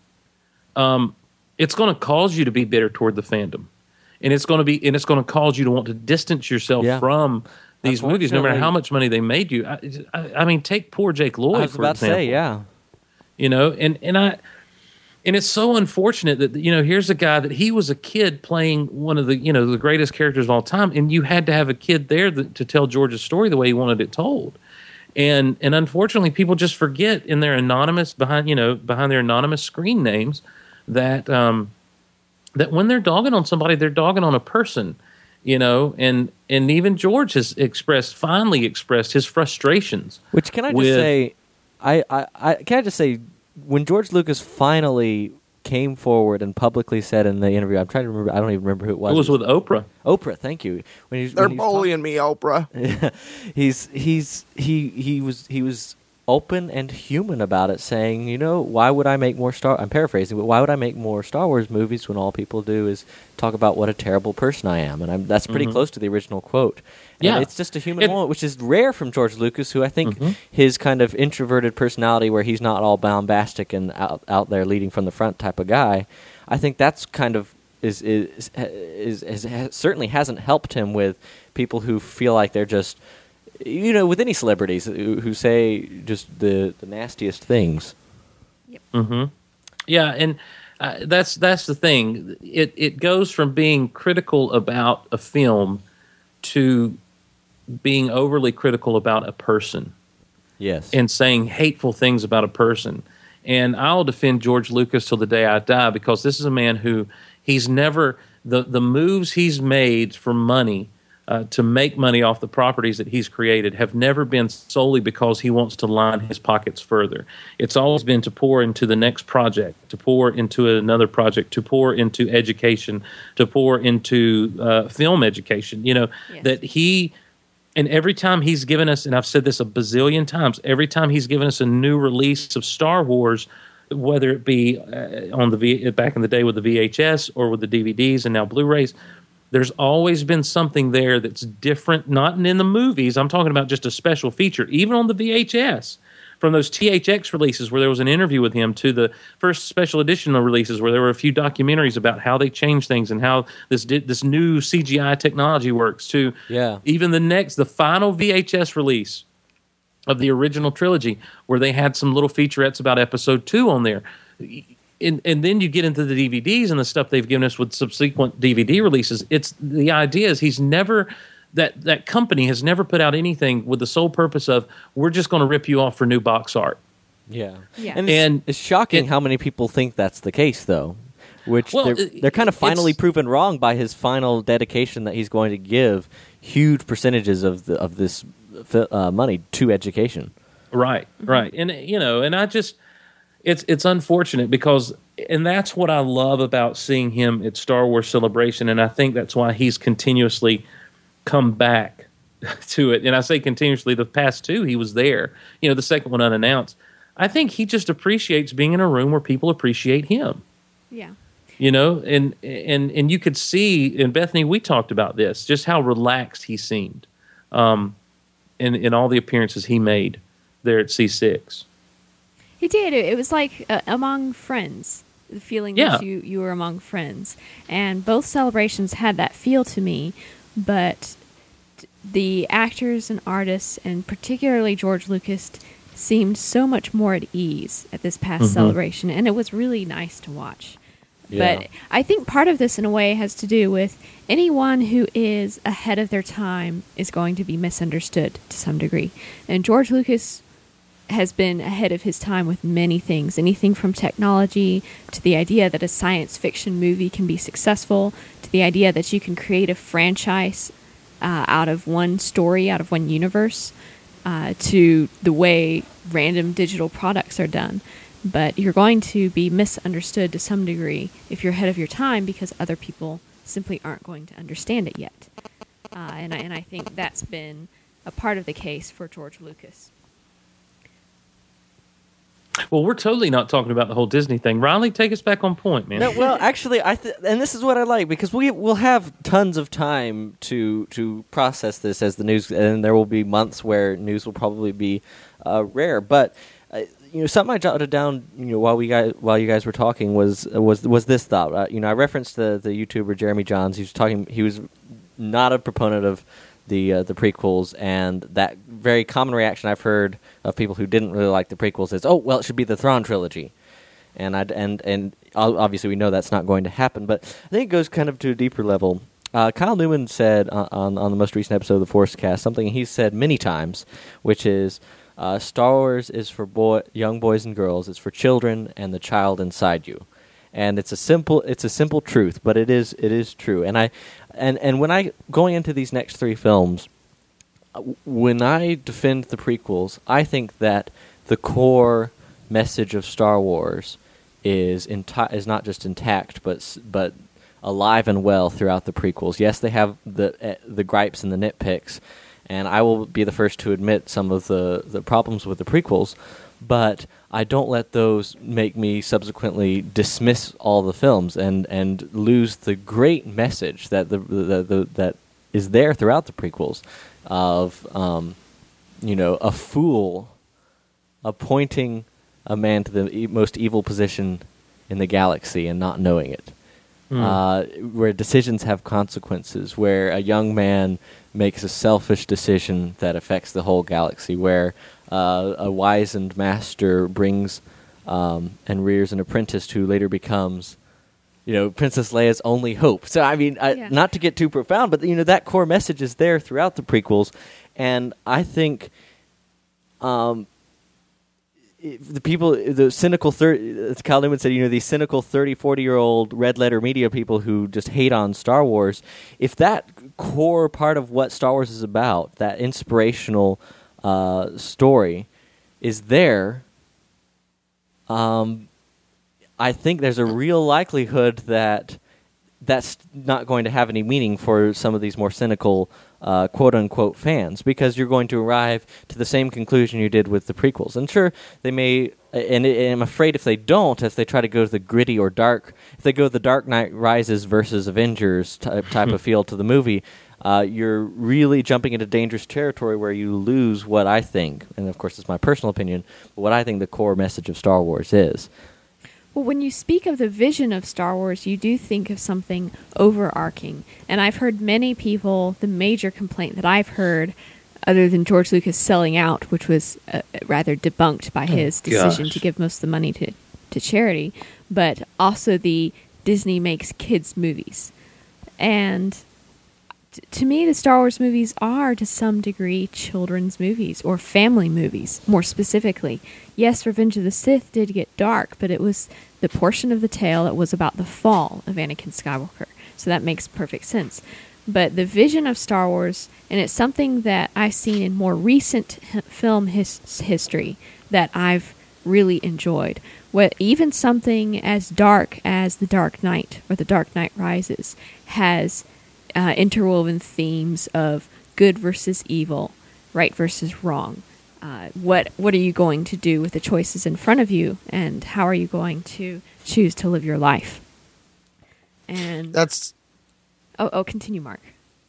Speaker 6: um, it's going to cause you to be bitter toward the fandom, and it's going to be and it's going to cause you to want to distance yourself
Speaker 1: Yeah.
Speaker 6: from these movies, no matter
Speaker 1: Unfortunately-
Speaker 6: how much money they made you. I, I, I mean, take poor Jake Lloyd.
Speaker 1: I was
Speaker 6: for
Speaker 1: about
Speaker 6: example.
Speaker 1: to say, yeah.
Speaker 6: You know, and and I and it's so unfortunate that you know here's a guy that he was a kid playing one of the you know the greatest characters of all time, and you had to have a kid there that, to tell George's story the way he wanted it told. And and unfortunately, people just forget in their anonymous behind you know behind their anonymous screen names that um, that when they're dogging on somebody, they're dogging on a person, you know. And and even George has expressed, finally expressed his frustrations.
Speaker 1: Which can I just
Speaker 6: with-
Speaker 1: say, I, I, I can I just say, when George Lucas finally came forward and publicly said in the interview, I'm trying to remember, I don't even remember who it was.
Speaker 6: It was with Oprah.
Speaker 1: Oprah. Thank you. When he's,
Speaker 5: They're
Speaker 1: when he was talk-
Speaker 5: bullying me, Oprah.
Speaker 1: he's he's he he was he was open and human about it, saying, you know, why would I make more Star? I'm paraphrasing, but why would I make more Star Wars movies when all people do is talk about what a terrible person I am? And I'm, that's pretty
Speaker 6: Mhm.
Speaker 1: close to the original quote. And
Speaker 6: Yeah.
Speaker 1: it's just a human
Speaker 6: It-
Speaker 1: moment, which is rare from George Lucas, who I think
Speaker 6: Mhm.
Speaker 1: his kind of introverted personality, where he's not all bombastic and out out there leading from the front type of guy. I think that's kind of is is is, is, is certainly hasn't helped him with people who feel like they're just, you know, with any celebrities who, who say just the, the nastiest things.
Speaker 6: Mm-hmm. Yeah, and uh, that's that's the thing. It it goes from being critical about a film to being overly critical about a person
Speaker 1: Yes.
Speaker 6: and saying hateful things about a person. And I'll defend George Lucas till the day I die, because this is a man who he's never the the moves he's made for money uh, to make money off the properties that he's created have never been solely because he wants to line his pockets further. It's always been to pour into the next project, to pour into another project, to pour into education, to pour into uh, film education. You know,
Speaker 4: Yes.
Speaker 6: that he... And every time he's given us, and I've said this a bazillion times, every time he's given us a new release of Star Wars, whether it be uh, on the v, back in the day with the V H S or with the D V Ds and now Blu-rays, there's always been something there that's different, not in the movies. I'm talking about just a special feature, even on the V H S. From those T H X releases where there was an interview with him to the first special edition releases where there were a few documentaries about how they change things and how this di- this new C G I technology works, to
Speaker 1: Yeah.
Speaker 6: even the next, the final V H S release of the original trilogy where they had some little featurettes about episode two on there. And, and then you get into the D V Ds and the stuff they've given us with subsequent D V D releases. It's the idea is he's never... That that company has never put out anything with the sole purpose of, we're just going to rip you off for new box art.
Speaker 1: Yeah.
Speaker 4: Yeah.
Speaker 1: And, it's,
Speaker 6: And
Speaker 1: it's shocking
Speaker 6: it-
Speaker 1: how many people think that's the case, though. Which
Speaker 6: Well,
Speaker 1: they're,
Speaker 6: it-
Speaker 1: they're kind of finally
Speaker 6: it's-
Speaker 1: proven wrong by his final dedication that he's going to give huge percentages of the of this fi- uh, money to education.
Speaker 6: Right, right. And, you know, and I just, it's it's unfortunate because, and that's what I love about seeing him at Star Wars Celebration, and I think that's why he's continuously come back to it. And I say continuously, the past two, he was there. You know, the second one unannounced. I think he just appreciates being in a room where people appreciate him.
Speaker 4: Yeah.
Speaker 6: You know, and and and you could see, and Bethany, we talked about this, just how relaxed he seemed um, in, in all the appearances he made there at C six.
Speaker 4: He did. It it was like uh, among friends. The feeling
Speaker 6: Yeah.
Speaker 4: that you, you were among friends. And both celebrations had that feel to me, but t- the actors and artists, and particularly George Lucas, seemed so much more at ease at this past
Speaker 6: Mhm.
Speaker 4: celebration, and it was really nice to watch.
Speaker 1: Yeah.
Speaker 4: But I think part of this, in a way, has to do with anyone who is ahead of their time is going to be misunderstood to some degree. And George Lucas has been ahead of his time with many things, anything from technology to the idea that a science fiction movie can be successful, to the idea that you can create a franchise uh, out of one story, out of one universe, uh, to the way random digital products are done. But you're going to be misunderstood to some degree if you're ahead of your time because other people simply aren't going to understand it yet. Uh, and, I, and I think that's been a part of the case for George Lucas.
Speaker 6: Well, we're totally not talking about the whole Disney thing. Riley, take us back on point, man.
Speaker 1: No, well, actually, I th- and this is what I like because we will have tons of time to to process this as the news, and there will be months where news will probably be uh, rare. But uh, you know, something I jotted down, you know, while we guys while you guys were talking was was was this thought. Uh, you know, I referenced the the YouTuber Jeremy Johns. He was talking. He was not a proponent of the uh, the prequels, and that very common reaction I've heard of people who didn't really like the prequels is, oh, well, it should be the Thrawn trilogy. And I and and obviously we know that's not going to happen, but I think it goes kind of to a deeper level. Uh, Kyle Newman said on, on on the most recent episode of the Force Cast something he's said many times, which is uh, Star Wars is for boy, young boys and girls. It's for children and the child inside you. And it's a simple it's a simple truth, but it is it is true. And I and and when I going into these next three films, when I defend the prequels, I think that the core message of Star Wars is enti- is not just intact, but but alive and well throughout the prequels. Yes, they have the uh, the gripes and the nitpicks, and I will be the first to admit some of the, the problems with the prequels, but I don't let those make me subsequently dismiss all the films and, and lose the great message that the, the, the that is there throughout the prequels of um, you know, a fool appointing a man to the e- most evil position in the galaxy and not knowing it. Mm. Uh, where decisions have consequences, where a young man makes a selfish decision that affects the whole galaxy, where uh, a wizened master brings um, and rears an apprentice who later becomes, you know, Princess Leia's only hope. So, I mean, I,
Speaker 4: Yeah.
Speaker 1: not to get too profound, but, you know, that core message is there throughout the prequels, and I think um, the people, the cynical, thir- as Kyle Newman said, you know, these cynical thirty, forty-year-old red letter media people who just hate on Star Wars, if that core part of what Star Wars is about, that inspirational uh, story, is there, um, I think there's a real likelihood that that's not going to have any meaning for some of these more cynical uh, quote-unquote fans, because you're going to arrive to the same conclusion you did with the prequels. And sure, they may, and, and I'm afraid if they don't, if they try to go to the gritty or dark, if they go the Dark Knight Rises versus Avengers type, type of feel to the movie, uh, you're really jumping into dangerous territory where you lose what I think, and of course it's my personal opinion, but what I think the core message of Star Wars is.
Speaker 4: Well, when you speak of the vision of Star Wars, you do think of something overarching. And I've heard many people, the major complaint that I've heard, other than George Lucas selling out, which was uh, rather debunked by his
Speaker 6: oh,
Speaker 4: decision
Speaker 6: gosh.
Speaker 4: to give most of the money to, to charity, but also the Disney makes kids' movies. And t- to me, the Star Wars movies are, to some degree, children's movies, or family movies, more specifically. Yes, Revenge of the Sith did get dark, but it was the portion of the tale that was about the fall of Anakin Skywalker. So that makes perfect sense. But the vision of Star Wars, and it's something that I've seen in more recent h- film his- history that I've really enjoyed. What even something as dark as The Dark Knight or The Dark Knight Rises has uh, interwoven themes of good versus evil, right versus wrong. Uh, what what are you going to do with the choices in front of you, and how are you going to choose to live your life? And
Speaker 5: That's
Speaker 4: oh oh, continue, Mark.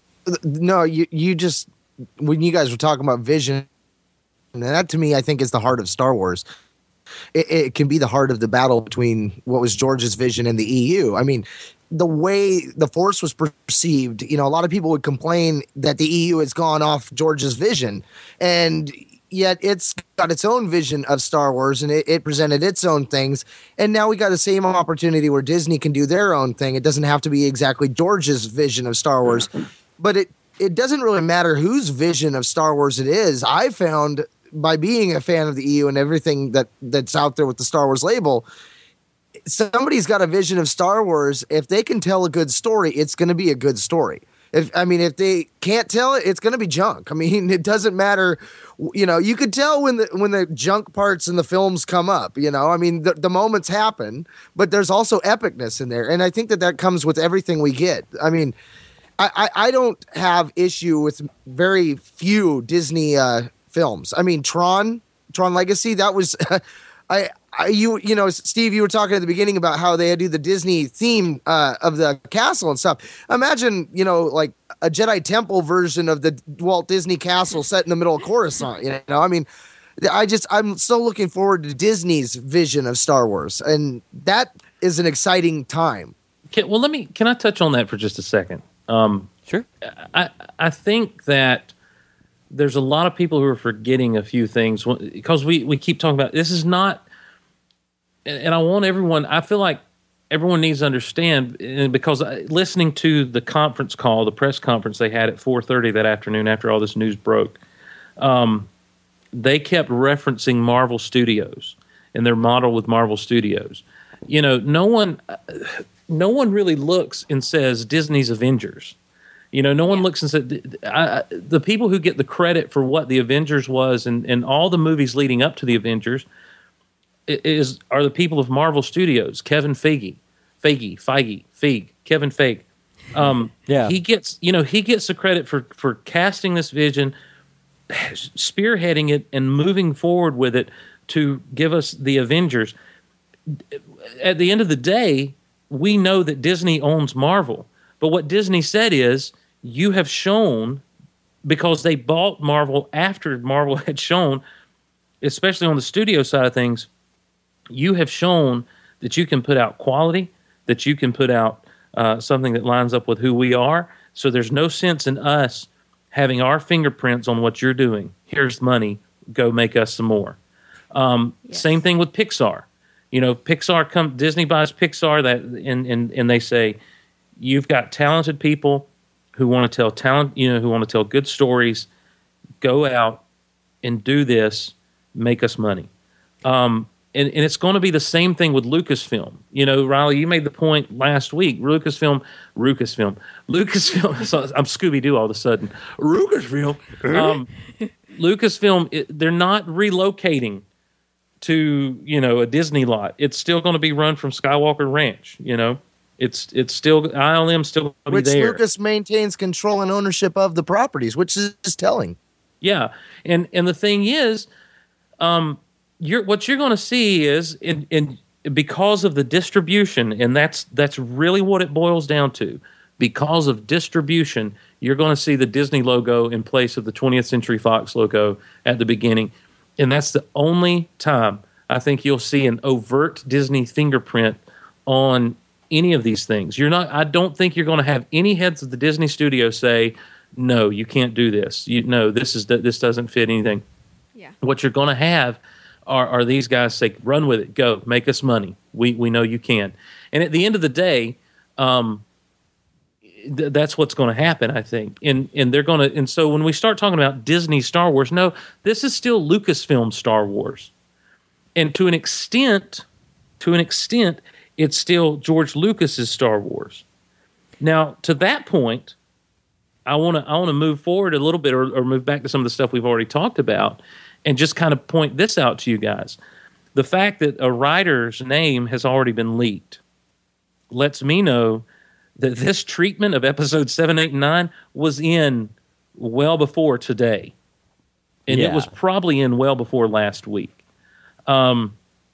Speaker 5: no, you you just when you guys were talking about vision, and that to me I think is the heart of Star Wars. It, it can be the heart of the battle between what was George's vision and the E U. I mean, the way the Force was perceived, you know, a lot of people would complain that the E U has gone off George's vision, and yet it's got its own vision of Star Wars, and it, it presented its own things. And now we got the same opportunity where Disney can do their own thing. It doesn't have to be exactly George's vision of Star Wars, but it, it doesn't really matter whose vision of Star Wars it is. I found by being a fan of the E U and everything that, that's out there with the Star Wars label, somebody's got a vision of Star Wars. If they can tell a good story, it's going to be a good story. If I mean, if they can't tell it, it's going to be junk. I mean, it doesn't matter. You know, you could tell when the when the junk parts in the films come up. You know, I mean, the, the moments happen, but there's also epicness in there, and I think that that comes with everything we get. I mean, I I, I don't have issue with very few Disney uh, films. I mean, Tron, Tron Legacy, that was. I, I, you, you know, Steve, you were talking at the beginning about how they do the Disney theme uh, of the castle and stuff. Imagine, you know, like a Jedi Temple version of the Walt Disney Castle set in the middle of Coruscant. You know, I mean, I just, I'm so looking forward to Disney's vision of Star Wars, and that is an exciting time.
Speaker 6: Can, well, let me. Can I touch on that for just a second? Um,
Speaker 1: Sure.
Speaker 6: I I think that there's a lot of people who are forgetting a few things because we, we keep talking about this is not, and I want everyone, I feel like everyone needs to understand, because listening to the conference call, the press conference they had at four thirty that afternoon after all this news broke, um, they kept referencing Marvel Studios and their model with Marvel Studios. You know, no one, no one really looks and says Disney's Avengers. You know, no one looks and said, I, I, the people who get the credit for what the Avengers was and, and all the movies leading up to the Avengers is are the people of Marvel Studios. Kevin Feige, Feige, Feige, Feige, Kevin Feige. Um,
Speaker 1: yeah.
Speaker 6: He gets, you know, he gets the credit for, for casting this vision, spearheading it, and moving forward with it to give us the Avengers. At the end of the day, we know that Disney owns Marvel. But what Disney said is, you have shown, because they bought Marvel after Marvel had shown, especially on the studio side of things, you have shown that you can put out quality, that you can put out uh, something that lines up with who we are. So there's no sense in us having our fingerprints on what you're doing. Here's money. Go make us some more. Um, yes. Same thing with Pixar. You know, Pixar come Disney buys Pixar that and and and they say, you've got talented people who want to tell talent, you know, who want to tell good stories. Go out and do this. Make us money. Um, and, and it's going to be the same thing with Lucasfilm. You know, Riley, you made the point last week. Lucasfilm, Lucasfilm, Lucasfilm. So I'm Scooby Doo all of a sudden. Lucasfilm, um, Lucasfilm. It, they're not relocating to, you know, a Disney lot. It's still going to be run from Skywalker Ranch. You know, it's it's still I L M still going to be
Speaker 5: Which
Speaker 6: there.
Speaker 5: Lucas maintains control and ownership of the properties, which is just telling.
Speaker 6: Yeah, and and the thing is, um. You're, what you're going to see is, in, in because of the distribution, and that's that's really what it boils down to. Because of distribution, you're going to see the Disney logo in place of the twentieth Century Fox logo at the beginning, and that's the only time I think you'll see an overt Disney fingerprint on any of these things. You're not. I don't think you're going to have any heads of the Disney studio say, "No, you can't do this. You no, this is this doesn't fit anything."
Speaker 4: Yeah.
Speaker 6: What you're going to have Are, are these guys say, run with it, go, make us money. We we know you can. And at the end of the day, um, th- that's what's going to happen, I think. And and they're going to. And so when we start talking about Disney Star Wars, no, this is still Lucasfilm Star Wars. And to an extent, to an extent, it's still George Lucas's Star Wars. Now, to that point, I want to I want to move forward a little bit, or, or move back to some of the stuff we've already talked about. And just kind of point this out to you guys. The fact that a writer's name has already been leaked lets me know that this treatment of episodes seven, eight, and nine was in well before today. And
Speaker 1: Yeah.
Speaker 6: it was probably in well before last week. Um,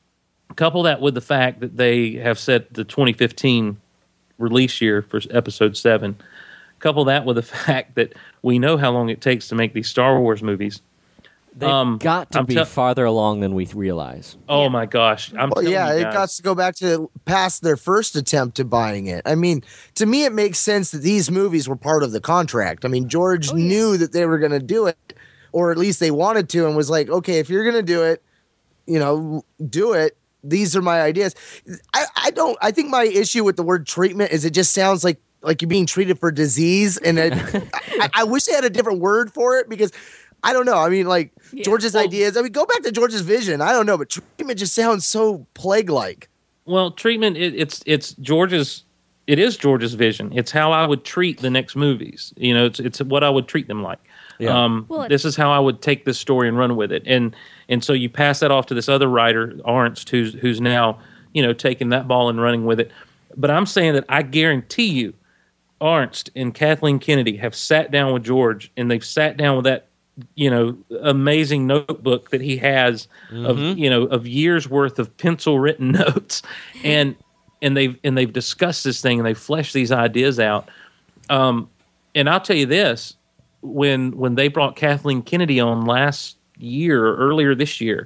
Speaker 6: couple that with the fact that they have set the twenty fifteen release year for episode seven. Couple that with the fact that we know how long it takes to make these Star Wars movies.
Speaker 1: They've
Speaker 6: Um,
Speaker 1: got to
Speaker 6: I'm
Speaker 1: be
Speaker 6: tell-
Speaker 1: farther along than we realize.
Speaker 6: Oh my gosh! I'm
Speaker 5: Well,
Speaker 6: telling
Speaker 5: yeah,
Speaker 6: you
Speaker 5: it
Speaker 6: guys.
Speaker 5: got to go back to past their first attempt to buying it. I mean, to me, it makes sense that these movies were part of the contract. I mean, George
Speaker 4: Oh, yeah.
Speaker 5: knew that they were going to do it, or at least they wanted to, and was like, okay, if you're going to do it, you know, do it. These are my ideas. I, I don't. I think my issue with the word treatment is it just sounds like like you're being treated for disease, and it, I, I wish they had a different word for it because. I don't know. I mean, like,
Speaker 4: Yeah.
Speaker 5: George's
Speaker 6: Well-
Speaker 5: ideas. I mean, go back to George's vision. I don't know, but treatment just sounds so plague-like.
Speaker 6: Well, treatment. It, it's it's George's. It is George's vision. It's how I would treat the next movies. You know, it's it's what I would treat them like.
Speaker 1: Yeah.
Speaker 6: Um,
Speaker 4: Well, it-
Speaker 6: this is how I would take this story and run with it. And and so you pass that off to this other writer, Arnst, who's who's now you know taking that ball and running with it. But I'm saying that I guarantee you, Arnst and Kathleen Kennedy have sat down with George, and they've sat down with that you know amazing notebook that he has of you know of years worth of pencil written notes, and and they've and they've discussed this thing and they've fleshed these ideas out. Um, and I'll tell you this: when when they brought Kathleen Kennedy on last year or earlier this year,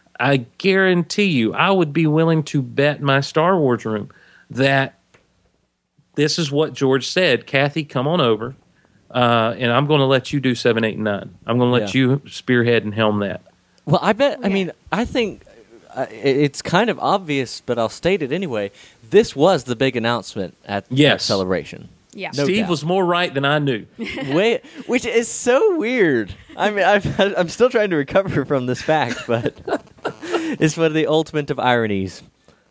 Speaker 6: I guarantee you, I would be willing to bet my Star Wars room that this is what George said. Kathy, come on over. Uh, and I'm going to let you do seven, eight, and nine. I'm going to let
Speaker 1: Yeah.
Speaker 6: you spearhead and helm that.
Speaker 1: Well, I bet. I
Speaker 4: Okay.
Speaker 1: mean, I think uh, it- it's kind of obvious, but I'll state it anyway. This was the big announcement at
Speaker 6: Yes.
Speaker 1: at Celebration.
Speaker 4: Yeah.
Speaker 1: No
Speaker 6: Steve
Speaker 1: doubt.
Speaker 6: was more right than I knew.
Speaker 1: Wait, which is so weird. I mean, I've, I'm still trying to recover from this fact, but it's one of the ultimate of ironies.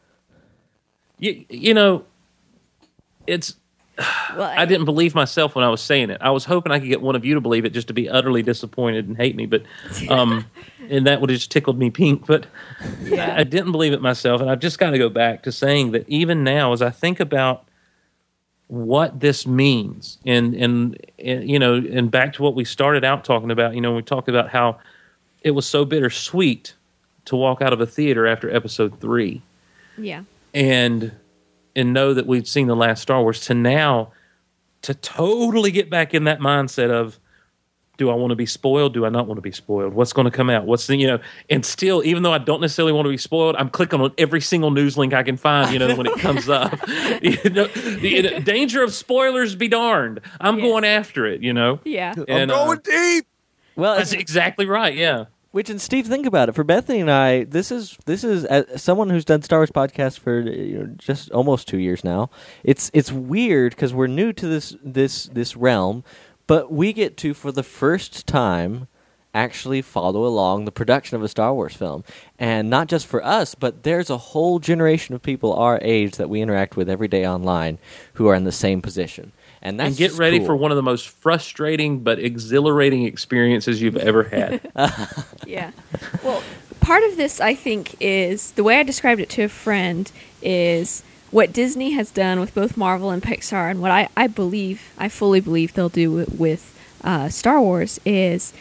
Speaker 6: you, you know, it's.
Speaker 4: Well,
Speaker 6: I didn't believe myself when I was saying it. I was hoping I could get one of you to believe it, just to be utterly disappointed and hate me. But, um, and that would have just tickled me pink. But
Speaker 4: Yeah.
Speaker 6: I, I didn't believe it myself, and I've just got to go back to saying that even now, as I think about what this means, and, and and you know, and back to what we started out talking about, you know, we talked about how it was so bittersweet to walk out of a theater after episode three,
Speaker 4: Yeah.
Speaker 6: and and know that we'd seen the last Star Wars, to now to totally get back in that mindset of, do I want to be spoiled? Do I not want to be spoiled? What's going to come out? What's the, you know, and still, even though I don't necessarily want to be spoiled, I'm clicking on every single news link I can find, you know, when it comes up. You know, the danger of spoilers be darned. I'm
Speaker 4: Yeah.
Speaker 6: going after it, you know?
Speaker 4: Yeah.
Speaker 6: And,
Speaker 5: I'm going
Speaker 6: uh,
Speaker 5: deep.
Speaker 1: Well,
Speaker 6: that's
Speaker 1: it's,
Speaker 6: exactly right, yeah.
Speaker 1: which and Steve, think about it. For Bethany and I, this is this is uh, someone who's done Star Wars podcast for you know, just almost two years now. It's it's weird because we're new to this this this realm, but we get to for the first time actually follow along the production of a Star Wars film. And not just for us, but there's a whole generation of people our age that we interact with every day online who are in the same position. And, that's
Speaker 6: and get
Speaker 1: just
Speaker 6: ready
Speaker 1: cool.
Speaker 6: for one of the most frustrating but exhilarating experiences you've ever had.
Speaker 4: Yeah. Well, part of this, I think, is the way I described it to a friend is what Disney has done with both Marvel and Pixar, and what I, I believe, I fully believe they'll do with, with uh, Star Wars is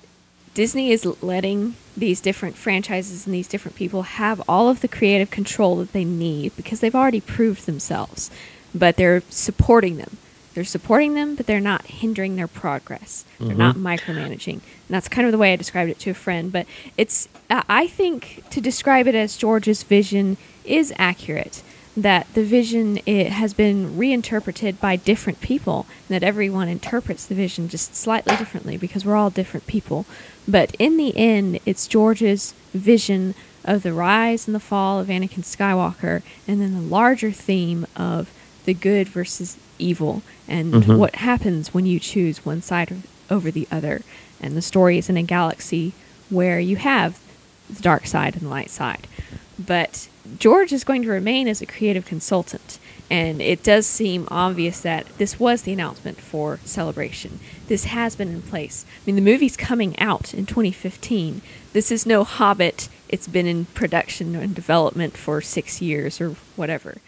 Speaker 4: Disney is letting these different franchises and these different people have all of the creative control that they need because they've already proved themselves, but they're supporting them. They're supporting them, but they're not hindering their progress. They're
Speaker 6: Mm-hmm.
Speaker 4: not micromanaging. And that's kind of the way I described it to a friend. But it's, uh, I think to describe it as George's vision is accurate. That the vision it has been reinterpreted by different people, and that everyone interprets the vision just slightly differently because we're all different people. But in the end, it's George's vision of the rise and the fall of Anakin Skywalker, and then the larger theme of the good versus evil, and
Speaker 6: Mhm.
Speaker 4: what happens when you choose one side or- over the other. And the story is in a galaxy where you have the dark side and the light side. But George is going to remain as a creative consultant, and it does seem obvious that this was the announcement for Celebration. This has been in place. I mean, the movie's coming out in twenty fifteen. This is no Hobbit. It's been in production and development for six years or whatever.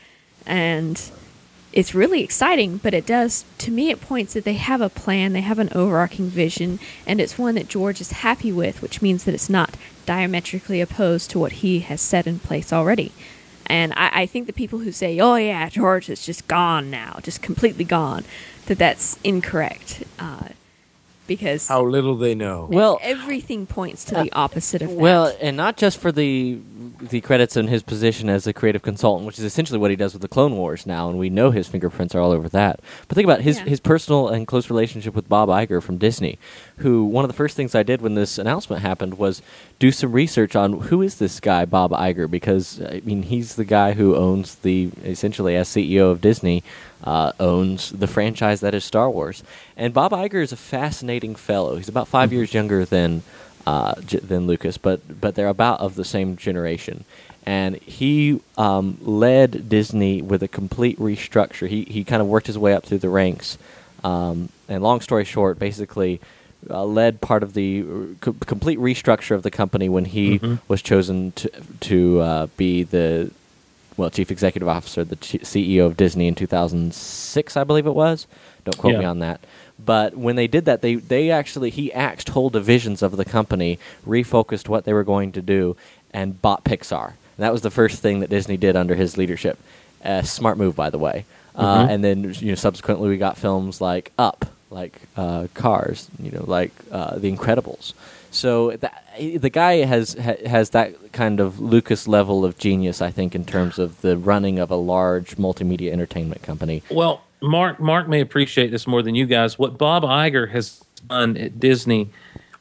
Speaker 4: And it's really exciting, but it does, to me, it points that they have a plan, they have an overarching vision, and it's one that George is happy with, which means that it's not diametrically opposed to what he has set in place already. And I, I think the people who say, oh yeah, George is just gone now, just completely gone, that that's incorrect. Uh, because
Speaker 5: How little they know.
Speaker 1: Well,
Speaker 4: everything points to the opposite of that.
Speaker 1: Well, and not just for the the credits in his position as a creative consultant, which is essentially what he does with the Clone Wars now, and we know his fingerprints are all over that. But think about his
Speaker 4: Yeah.
Speaker 1: his personal and close relationship with Bob Iger from Disney, who one of the first things I did when this announcement happened was do some research on who is this guy, Bob Iger, because I mean he's the guy who owns the essentially as C E O of Disney. Uh, owns the franchise that is Star Wars, and Bob Iger is a fascinating fellow. He's about five years younger than uh, j- than Lucas, but but they're about of the same generation. And he um, led Disney with a complete restructure. He he kind of worked his way up through the ranks. Um, and long story short, basically uh, led part of the co- complete restructure of the company when he
Speaker 6: Mm-hmm.
Speaker 1: was chosen to to uh, be the well, chief executive officer, the ch- C E O of Disney in two thousand six, I believe it was. Don't quote
Speaker 6: Yeah.
Speaker 1: me on that. But when they did that, they, they actually, he axed whole divisions of the company, refocused what they were going to do, and bought Pixar. And that was the first thing that Disney did under his leadership. Uh, smart move, by the way. Uh,
Speaker 6: Mhm.
Speaker 1: and then, you know, subsequently we got films like Up, like uh, Cars, you know, like uh, The Incredibles. So that, the guy has ha, has that kind of Lucas level of genius, I think, in terms of the running of a large multimedia entertainment company.
Speaker 6: Well, Mark Mark may appreciate this more than you guys. What Bob Iger has done at Disney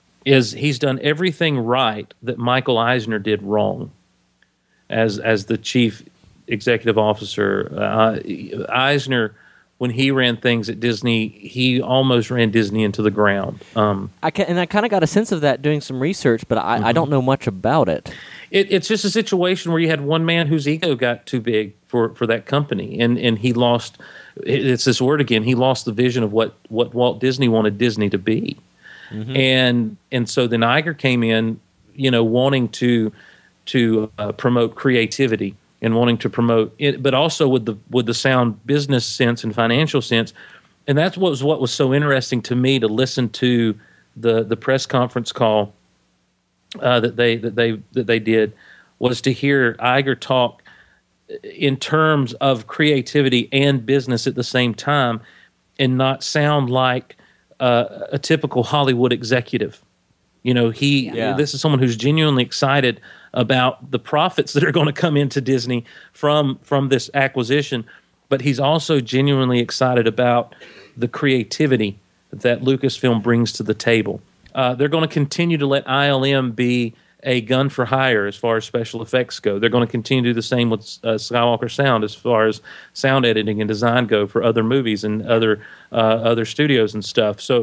Speaker 6: is he's done everything right that Michael Eisner did wrong as as the chief executive officer. Uh, Eisner, when he ran things at Disney, he almost ran Disney into the ground. Um,
Speaker 1: I can, and I kind of got a sense of that doing some research, but I, I don't know much about it.
Speaker 6: It, it's just a situation where you had one man whose ego got too big for, for that company, and, and he lost. It's this word again. He lost the vision of what, what Walt Disney wanted Disney to be,
Speaker 1: Mm-hmm.
Speaker 6: and and so then Iger came in, you know, wanting to to uh, promote creativity and wanting to promote it, but also with the with the sound business sense and financial sense, and that's what was what was so interesting to me to listen to the the press conference call uh, that they that they that they did was to hear Iger talk in terms of creativity and business at the same time, and not sound like uh, a typical Hollywood executive. You know, he
Speaker 1: Yeah.
Speaker 6: this is someone who's genuinely excited about the profits that are going to come into Disney from from this acquisition, but he's also genuinely excited about the creativity that Lucasfilm brings to the table. Uh, they're going to continue to let I L M be a gun for hire as far as special effects go. They're going to continue to do the same with uh, Skywalker Sound as far as sound editing and design go for other movies and other uh, other studios and stuff. So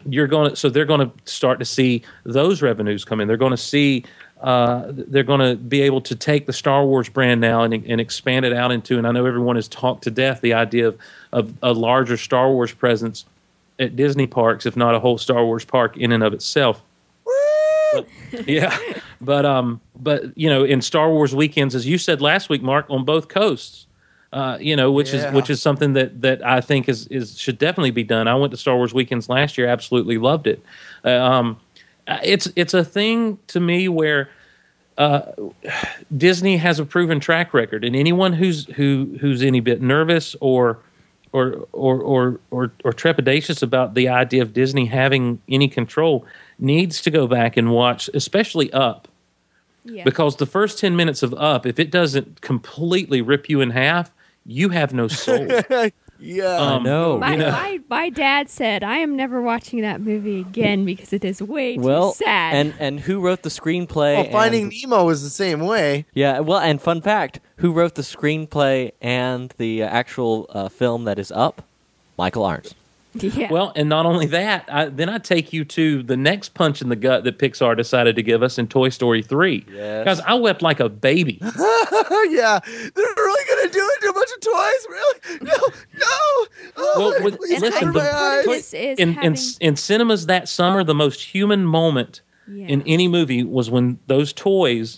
Speaker 6: you're going to, so they're going to start to see those revenues come in. They're going to see, uh, they're going to be able to take the Star Wars brand now and, and expand it out into, and I know everyone has talked to death the idea of, of a larger Star Wars presence at Disney parks, if not a whole Star Wars park in and of itself. But, yeah, but um, but you know, in Star Wars weekends, as you said last week, Mark, on both coasts, uh, you know, which
Speaker 5: Yeah.
Speaker 6: is which is something that, that I think is is should definitely be done. I went to Star Wars weekends last year, absolutely loved it. Uh, um, it's it's a thing to me where uh, Disney has a proven track record, and anyone who's who who's any bit nervous or or or or or, or trepidatious about the idea of Disney having any control needs to go back and watch, especially Up,
Speaker 4: Yeah.
Speaker 6: because the first ten minutes of Up, if it doesn't completely rip you in half, you have no soul.
Speaker 5: Yeah.
Speaker 6: Um,
Speaker 1: know.
Speaker 4: My,
Speaker 6: you know.
Speaker 4: my my dad said I am never watching that movie again because it is way
Speaker 1: Well,
Speaker 4: too sad.
Speaker 1: and and who wrote the screenplay?
Speaker 5: well, Finding
Speaker 1: and-
Speaker 5: Nemo was the same way.
Speaker 1: Yeah, well, and fun fact: who wrote the screenplay and the uh, actual uh, film that is Up? Michael Arndt.
Speaker 4: yeah.
Speaker 6: Well, and not only that, I, then I take you to the next punch in the gut that Pixar decided to give us in Toy Story three.
Speaker 1: Yes.
Speaker 6: Guys, I wept like a baby.
Speaker 5: Yeah, they're really gonna do it to a bunch of toys. Really? No, no. Oh,
Speaker 6: Well, with-
Speaker 5: please
Speaker 6: listen,
Speaker 5: cover
Speaker 6: the-
Speaker 5: my eyes.
Speaker 4: this is
Speaker 6: in, in
Speaker 4: having,
Speaker 6: in cinemas that summer, the most human moment
Speaker 4: yeah.
Speaker 6: in any movie was when those toys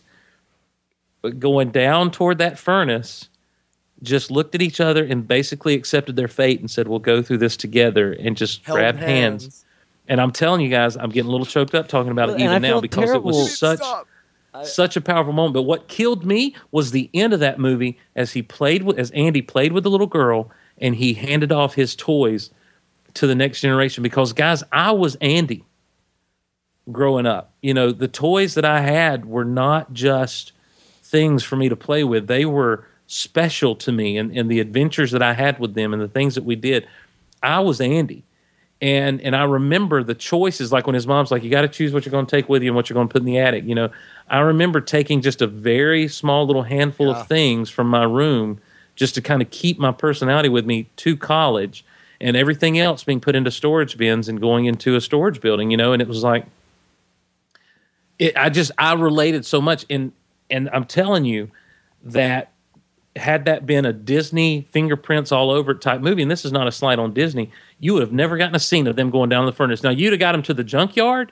Speaker 6: going down toward that furnace just looked at each other and basically accepted their fate and said, we'll go through this together, and just
Speaker 5: Held
Speaker 6: grabbed hands.
Speaker 5: hands.
Speaker 6: And I'm telling you guys, I'm getting a little choked up talking about
Speaker 1: Well,
Speaker 6: it
Speaker 1: and I
Speaker 6: even now
Speaker 1: feel
Speaker 6: because
Speaker 1: terrible.
Speaker 6: it was such
Speaker 5: Stop.
Speaker 6: such a powerful moment. But what killed me was the end of that movie as he played with, as Andy played with the little girl, and he handed off his toys to the next generation. Because guys, I was Andy growing up. You know, the toys that I had were not just things for me to play with; they were special to me, and, and the adventures that I had with them and the things that we did. I was Andy. And and I remember the choices, like when his mom's like, you got to choose what you're going to take with you and what you're going to put in the attic. You know, I remember taking just a very small little handful
Speaker 5: Yeah.
Speaker 6: of things from my room just to kind of keep my personality with me to college, and everything else being put into storage bins and going into a storage building, you know, and it was like, it, I just, I related so much. And, and I'm telling you that had that been a Disney fingerprints all over it type movie, and this is not a slight on Disney, you would have never gotten a scene of them going down the furnace. Now, you'd have got them to the junkyard,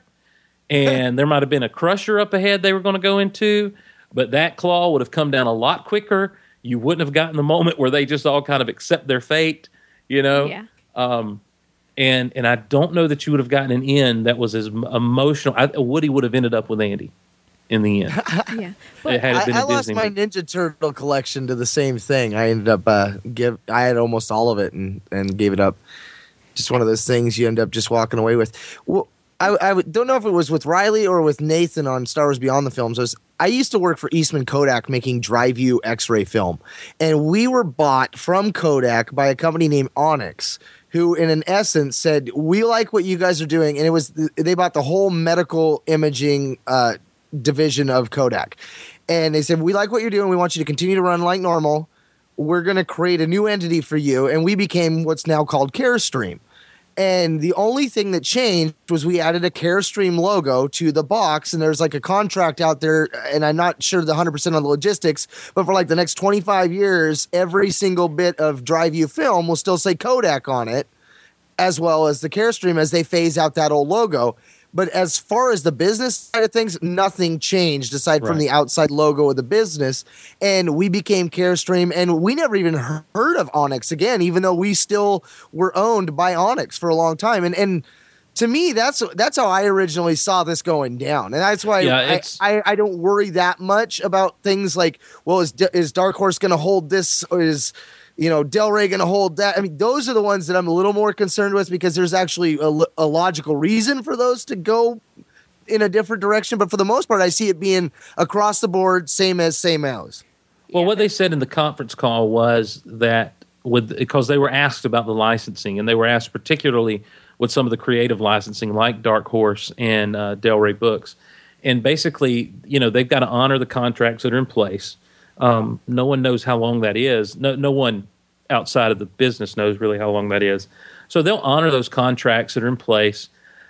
Speaker 6: and there might have been a crusher up ahead they were going to go into, but that claw would have come down a lot quicker. You wouldn't have gotten the moment where they just all kind of accept their fate, you know?
Speaker 4: Yeah.
Speaker 6: Um, and and I don't know that you would have gotten an end that was as m- emotional. I, Woody would have ended up with Andy in the end.
Speaker 4: yeah.
Speaker 6: It
Speaker 4: But
Speaker 6: had it
Speaker 5: I,
Speaker 6: been
Speaker 5: I
Speaker 6: a
Speaker 5: lost
Speaker 6: Disney
Speaker 5: my
Speaker 6: movie.
Speaker 5: Ninja Turtle collection to the same thing. I ended up uh, give. I had almost all of it and, and gave it up. Just one of those things you end up just walking away with. Well, I, I would- don't know if it was with Riley or with Nathan on Star Wars Beyond the Films. I, was, I used to work for Eastman Kodak making dry view X-ray film, and we were bought from Kodak by a company named Onyx, who in an essence said, we like what you guys are doing. And it was they bought the whole medical imaging uh, division of Kodak. And they said, we like what you're doing. We want you to continue to run like normal. We're going to create a new entity for you. And we became what's now called CareStream. And the only thing that changed was we added a CareStream logo to the box, and there's like a contract out there, and I'm not sure the one hundred percent on the logistics, but for like the next twenty-five years, every single bit of dry-view film will still say Kodak on it, as well as the CareStream as they phase out that old logo. But as far as the business side of things, nothing changed aside from
Speaker 6: Right.
Speaker 5: the outside logo of the business. And we became CareStream, and we never even he- heard of Onyx again, even though we still were owned by Onyx for a long time. And and to me, that's that's how I originally saw this going down, and that's why
Speaker 6: Yeah,
Speaker 5: I,
Speaker 6: it's-
Speaker 5: I I don't worry that much about things like, well, is D- is Dark Horse going to hold this, or is you know, Del Rey going to hold that? I mean, those are the ones that I'm a little more concerned with because there's actually a, lo- a logical reason for those to go in a different direction. But for the most part, I see it being across the board, same as, same as.
Speaker 6: Well, what they said in the conference call was that with because they were asked about the licensing, and they were asked particularly with some of the creative licensing like Dark Horse and uh, Del Rey Books. And basically, you know, they've got to honor the contracts that are in place. Um, no one knows how long that is. No, no one outside of the business knows really how long that is. So they'll honor those contracts that are in place.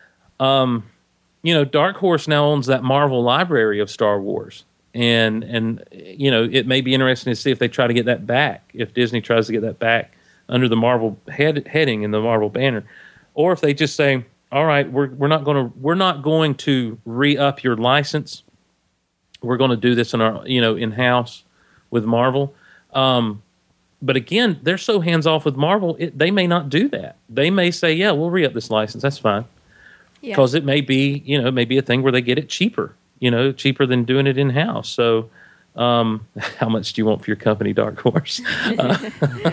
Speaker 6: um, you know, Dark Horse now owns that Marvel library of Star Wars. And, and you know, it may be interesting to see if they try to get that back, if Disney tries to get that back under the Marvel head, heading in the Marvel banner. Or if they just say, all right, we're we're not going to we're not going to re-up your license. We're going to do this in our you know in-house with Marvel. Um, but again, they're so hands-off with Marvel, it, they may not do that. They may say, yeah, we'll re-up this license. That's fine.
Speaker 4: Yeah.
Speaker 6: Because it may be, you know, it may be a thing where they get it cheaper, you know, cheaper than doing it in-house. So um, how much do you want for your company, Dark Horse? Uh,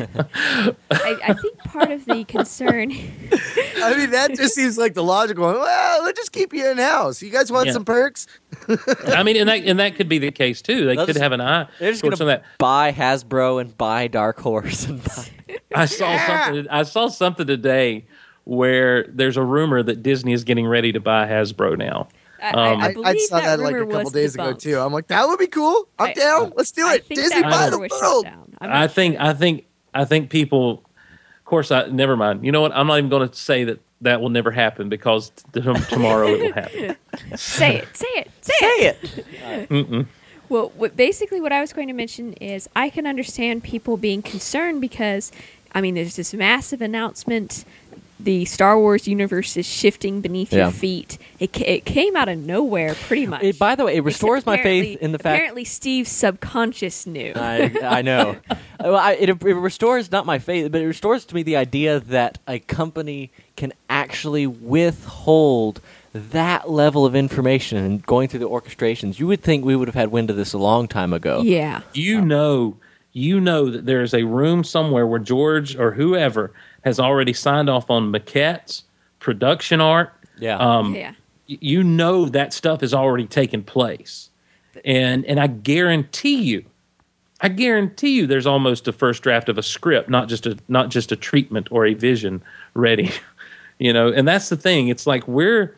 Speaker 4: I, I think part of the concern.
Speaker 5: I mean, that just seems like the logical one. Well, let's just keep you in-house. You guys want
Speaker 6: Yeah.
Speaker 5: some perks?
Speaker 6: I mean, and that and that could be the case too. They
Speaker 1: They'll
Speaker 6: could
Speaker 1: just-
Speaker 6: have an eye
Speaker 1: They're just
Speaker 6: towards some
Speaker 1: going
Speaker 6: of
Speaker 1: to
Speaker 6: that.
Speaker 1: buy Hasbro and buy Dark Horse. And buy...
Speaker 6: I saw something. I saw something today where there's a rumor that Disney is getting ready to buy Hasbro now.
Speaker 4: I,
Speaker 6: Um,
Speaker 4: I, I
Speaker 5: I,
Speaker 4: believe
Speaker 5: I saw that, like
Speaker 4: rumor
Speaker 5: a couple
Speaker 4: was
Speaker 5: days ago
Speaker 4: debunked.
Speaker 5: too. I'm like, that would be cool. I'm
Speaker 4: I-
Speaker 5: down. Let's do
Speaker 4: I
Speaker 5: it.
Speaker 4: think
Speaker 5: Disney
Speaker 4: that
Speaker 5: buy
Speaker 4: rumor
Speaker 5: the
Speaker 4: was shut
Speaker 5: world.
Speaker 4: down. I'm
Speaker 6: I
Speaker 4: not
Speaker 6: think.
Speaker 4: sure.
Speaker 6: I think. I think people. Of course, I never mind. You know what? I'm not even going to say that that will never happen because t- tomorrow it will happen.
Speaker 4: Say it. Say it. Say,
Speaker 1: Say
Speaker 4: it.
Speaker 1: it.
Speaker 6: Mm-mm.
Speaker 4: Well, what, basically, what I was going to mention is I can understand people being concerned because, I mean, there's this massive announcement. The Star Wars universe is shifting beneath
Speaker 1: Yeah.
Speaker 4: your feet. It, ca- it came out of nowhere, pretty much.
Speaker 1: It, by the way, it restores
Speaker 4: Except
Speaker 1: my
Speaker 4: apparently-
Speaker 1: faith in the fact.
Speaker 4: Apparently, Steve's subconscious knew.
Speaker 1: I, I know. Well, I, it, it restores not my faith, but it restores to me the idea that a company can actually withhold that level of information and going through the orchestrations. You would think we would have had wind of this a long time ago.
Speaker 4: yeah.
Speaker 6: You know. You know that there is a room somewhere where George or whoever has already signed off on maquettes, production art.
Speaker 1: Yeah.
Speaker 6: Um,
Speaker 4: yeah.
Speaker 6: y- you know that stuff has already taken place, and and I guarantee you, I guarantee you, there's almost a first draft of a script, not just a not just a treatment or a vision ready, you know. And that's the thing. It's like we're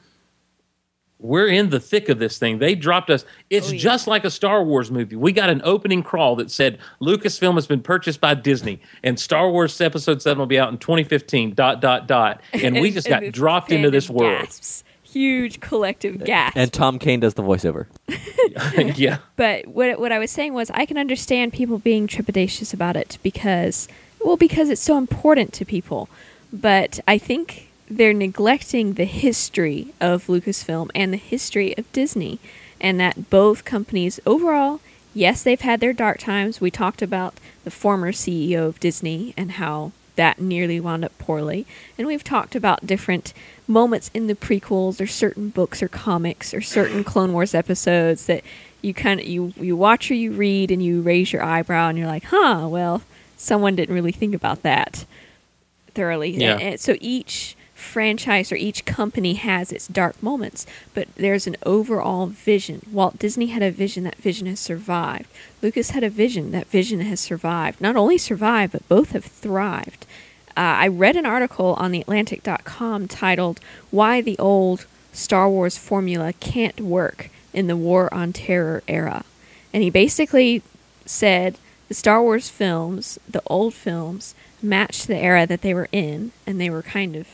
Speaker 6: we're in the thick of this thing. They dropped us. It's
Speaker 4: Oh, yeah.
Speaker 6: just like a Star Wars movie. We got an opening crawl that said Lucasfilm has been purchased by Disney, and Star Wars Episode Seven will be out in twenty fifteen. Dot dot dot. And we just got
Speaker 4: the
Speaker 6: dropped into this
Speaker 4: fandom
Speaker 6: world.
Speaker 4: gasps. Huge collective gasp.
Speaker 1: And Tom Kane does the voiceover.
Speaker 6: Yeah.
Speaker 4: But what what I was saying was I can understand people being trepidatious about it because well because it's so important to people. But I think they're neglecting the history of Lucasfilm and the history of Disney, and that both companies overall, yes, they've had their dark times. We talked about the former C E O of Disney and how that nearly wound up poorly. And we've talked about different moments in the prequels or certain books or comics or certain Clone Wars episodes that you kind of you, you watch or you read and you raise your eyebrow and you're like, huh, well, someone didn't really think about that thoroughly.
Speaker 6: Yeah.
Speaker 4: And so each franchise or each company has its dark moments, but there's an overall vision. Walt Disney had a vision, that vision has survived. Lucas had a vision, that vision has survived. Not only survived, but both have thrived. Uh, I read an article on the Atlantic dot com titled Why the Old Star Wars Formula Can't Work in the War on Terror Era. And he basically said the Star Wars films, the old films, matched the era that they were in, and they were kind of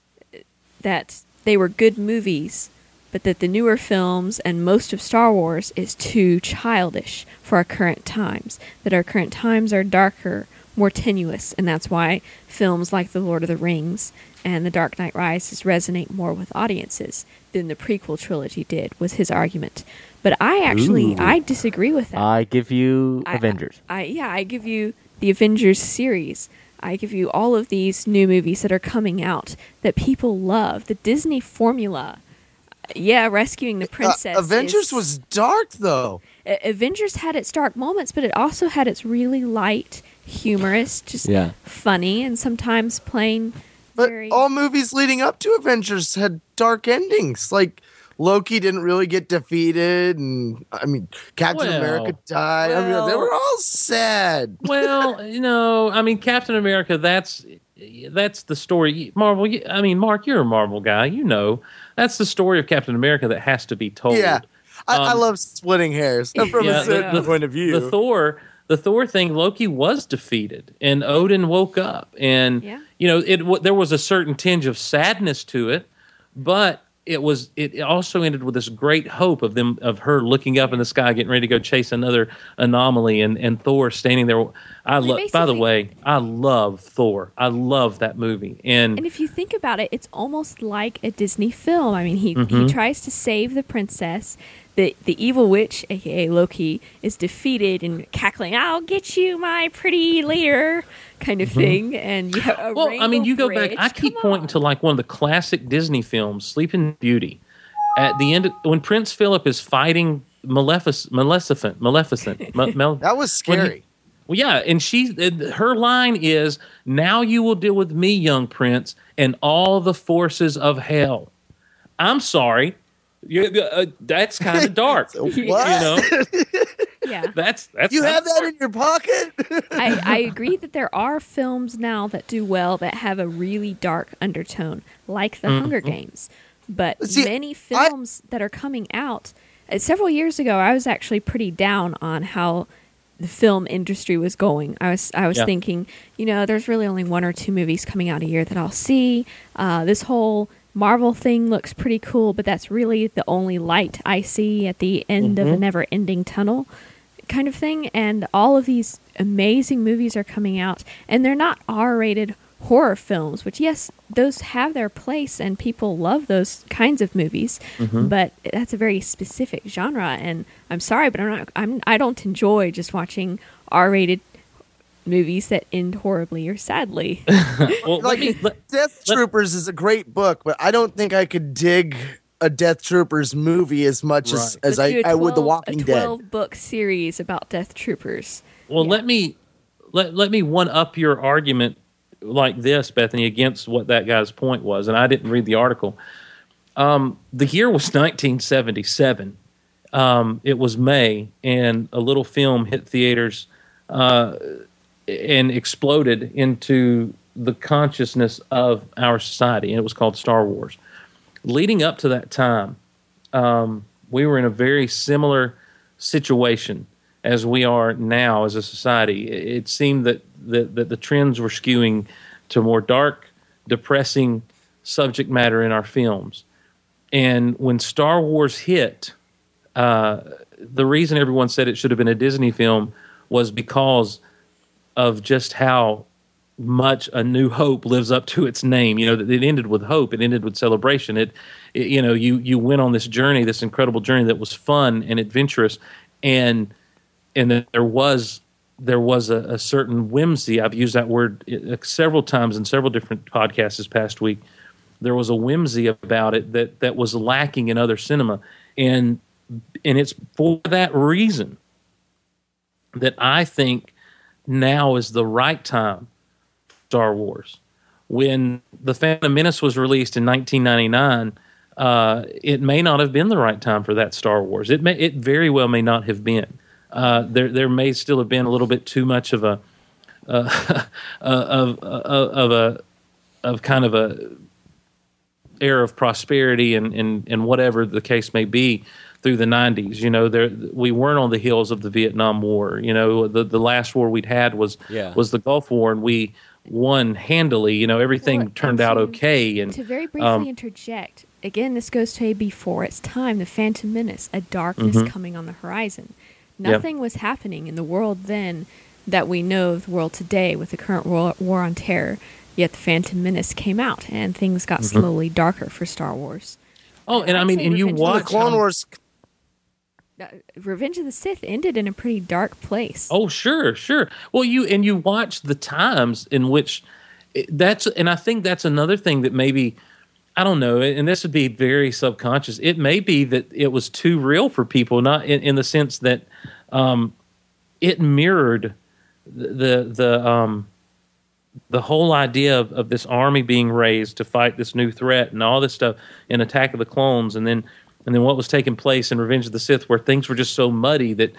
Speaker 4: that they were good movies, but that the newer films and most of Star Wars is too childish for our current times, that our current times are darker, more tenuous, and that's why films like The Lord of the Rings and The Dark Knight Rises resonate more with audiences than the prequel trilogy did, was his argument. But I actually,
Speaker 1: Ooh.
Speaker 4: I disagree with that.
Speaker 1: I give you
Speaker 4: I-
Speaker 1: Avengers.
Speaker 4: I, yeah, I give you the Avengers series. I give you all of these new movies that are coming out that people love. The Disney formula. Yeah, rescuing the
Speaker 5: Uh,
Speaker 4: princess.
Speaker 5: Avengers
Speaker 4: is-
Speaker 5: was dark though.
Speaker 4: A- Avengers had its dark moments, but it also had its really light, humorous, just
Speaker 1: Yeah.
Speaker 4: funny, and sometimes plain.
Speaker 5: But
Speaker 4: very...
Speaker 5: all movies leading up to Avengers had dark endings. Like Loki didn't really get defeated, and I mean Captain
Speaker 6: Well,
Speaker 5: America died. I mean, they
Speaker 6: well-
Speaker 5: were all sad.
Speaker 6: Well, you know, I mean, Captain America. That's that's the story. Marvel. you- I mean, Mark, you're a Marvel guy. You know, that's the story of Captain America that has to be told.
Speaker 5: Yeah, I, I
Speaker 6: Um,
Speaker 5: love splitting hairs from
Speaker 6: yeah,
Speaker 5: a certain
Speaker 6: the-
Speaker 5: point of view.
Speaker 6: The Thor, the Thor thing. Loki was defeated, and Odin woke up, and
Speaker 4: Yeah.
Speaker 6: you know, it w- there was a certain tinge of sadness to it, but it was it also ended with this great hope of them of her looking up in the sky, getting ready to go chase another anomaly, and, and Thor standing there. I love. By the way, I love Thor. I love that movie. And
Speaker 4: and if you think about it, it's almost like a Disney film. I mean, he
Speaker 6: mm-hmm.
Speaker 4: he tries to save the princess. The the evil witch, aka Loki, is defeated and cackling, "I'll get you, my pretty leader," kind of mm-hmm. thing. And you have a
Speaker 6: well, I mean, you go
Speaker 4: bridge.
Speaker 6: back. I keep
Speaker 4: Come
Speaker 6: pointing
Speaker 4: on.
Speaker 6: to like one of the classic Disney films, Sleeping Beauty. At the end, of, when Prince Philip is fighting Malefic- Maleficent, Maleficent, Mel- Mel-
Speaker 5: that was scary.
Speaker 6: He, well, yeah, and she, her line is, "Now you will deal with me, young prince, and all the forces of hell." I'm sorry. You, uh, that's kind of dark.
Speaker 5: What?
Speaker 6: You know?
Speaker 4: Yeah.
Speaker 6: That's that's.
Speaker 5: You
Speaker 6: that's
Speaker 5: have that
Speaker 6: dark.
Speaker 5: in your pocket?
Speaker 4: I, I agree that there are films now that do well that have a really dark undertone, like The
Speaker 6: Mm-hmm.
Speaker 4: Hunger Games. But
Speaker 5: See,
Speaker 4: many films that are coming out, uh, several years ago, I was actually pretty down on how the film industry was going. I was I was
Speaker 6: Yeah.
Speaker 4: thinking, you know, there's really only one or two movies coming out a year that I'll see. Uh, this whole Marvel thing looks pretty cool, but that's really the only light I see at the end
Speaker 6: Mm-hmm.
Speaker 4: of a never-ending tunnel kind of thing. And all of these amazing movies are coming out, and they're not R-rated horror films, which, yes, those have their place, and people love those kinds of movies,
Speaker 6: Mm-hmm.
Speaker 4: but that's a very specific genre, and I'm sorry, but I'm not, I'm, I don't enjoy just watching R-rated movies that end horribly or sadly.
Speaker 6: Well, let
Speaker 5: Like,
Speaker 6: me, let,
Speaker 5: Death
Speaker 6: let-
Speaker 5: Troopers is a great book, but I don't think I could dig a Death Troopers movie as much as,
Speaker 6: Right.
Speaker 5: as
Speaker 4: Let's do
Speaker 5: I,
Speaker 4: a
Speaker 5: I would The
Speaker 4: twelve
Speaker 5: Walking
Speaker 4: a
Speaker 5: Dead.
Speaker 4: twelve book series about Death Troopers.
Speaker 6: well,
Speaker 4: Yeah.
Speaker 6: let me let let me one up your argument like this, Bethany, against what that guy's point was, and I didn't read the article. Um, the year was nineteen seventy-seven. Um, it was May, and a little film hit theaters uh, and exploded into the consciousness of our society, and it was called Star Wars. Leading up to that time, um, we were in a very similar situation as we are now as a society. It, it seemed that, that, that the trends were skewing to more dark, depressing subject matter in our films. And when Star Wars hit, uh, the reason everyone said it should have been a Disney film was because of just how much A New Hope lives up to its name. You know, that it ended with hope. It ended with celebration. It, it, you know, you you went on this journey, this incredible journey that was fun and adventurous, and and that there was there was a, a certain whimsy. I've used that word several times in several different podcasts this past week. There was a whimsy about it that that was lacking in other cinema, and and it's for that reason that I think now is the right time for Star Wars. When The Phantom Menace was released in nineteen ninety-nine, uh, it may not have been the right time for that Star Wars. It may, it very well may not have been. Uh, there, there may still have been a little bit too much of a, uh, of, of, of a, of kind of a era of prosperity and, and, and whatever the case may be through the nineties. You know, there we weren't on the heels of the Vietnam War. You know, the, the last war we'd had was
Speaker 1: Yeah.
Speaker 6: was the Gulf War, and we won handily. You know, everything
Speaker 4: Well,
Speaker 6: turned
Speaker 4: and
Speaker 6: out
Speaker 4: to-
Speaker 6: okay. And
Speaker 4: To very briefly
Speaker 6: um,
Speaker 4: interject, again, this goes to a before its time, the Phantom Menace, a darkness
Speaker 6: Mm-hmm.
Speaker 4: coming on the horizon. Nothing was happening in the world then that we know of the world today with the current war, war on terror, yet the Phantom Menace came out, and things got
Speaker 6: Mm-hmm.
Speaker 4: slowly darker for Star Wars.
Speaker 6: oh, and I
Speaker 4: I'd
Speaker 6: mean,
Speaker 4: say
Speaker 6: and you
Speaker 4: Revenge of the
Speaker 5: The
Speaker 6: watch
Speaker 5: Clone Wars.
Speaker 4: Uh, Revenge of the Sith ended in a pretty dark place.
Speaker 6: Oh, sure, sure. Well, you and you watch the times in which it, that's, and I think that's another thing that maybe, I don't know, and this would be very subconscious. It may be that it was too real for people, not in, in the sense that um, it mirrored the the um, the whole idea of, of this army being raised to fight this new threat and all this stuff in Attack of the Clones, and then and then what was taking place in Revenge of the Sith, where things were just so muddy that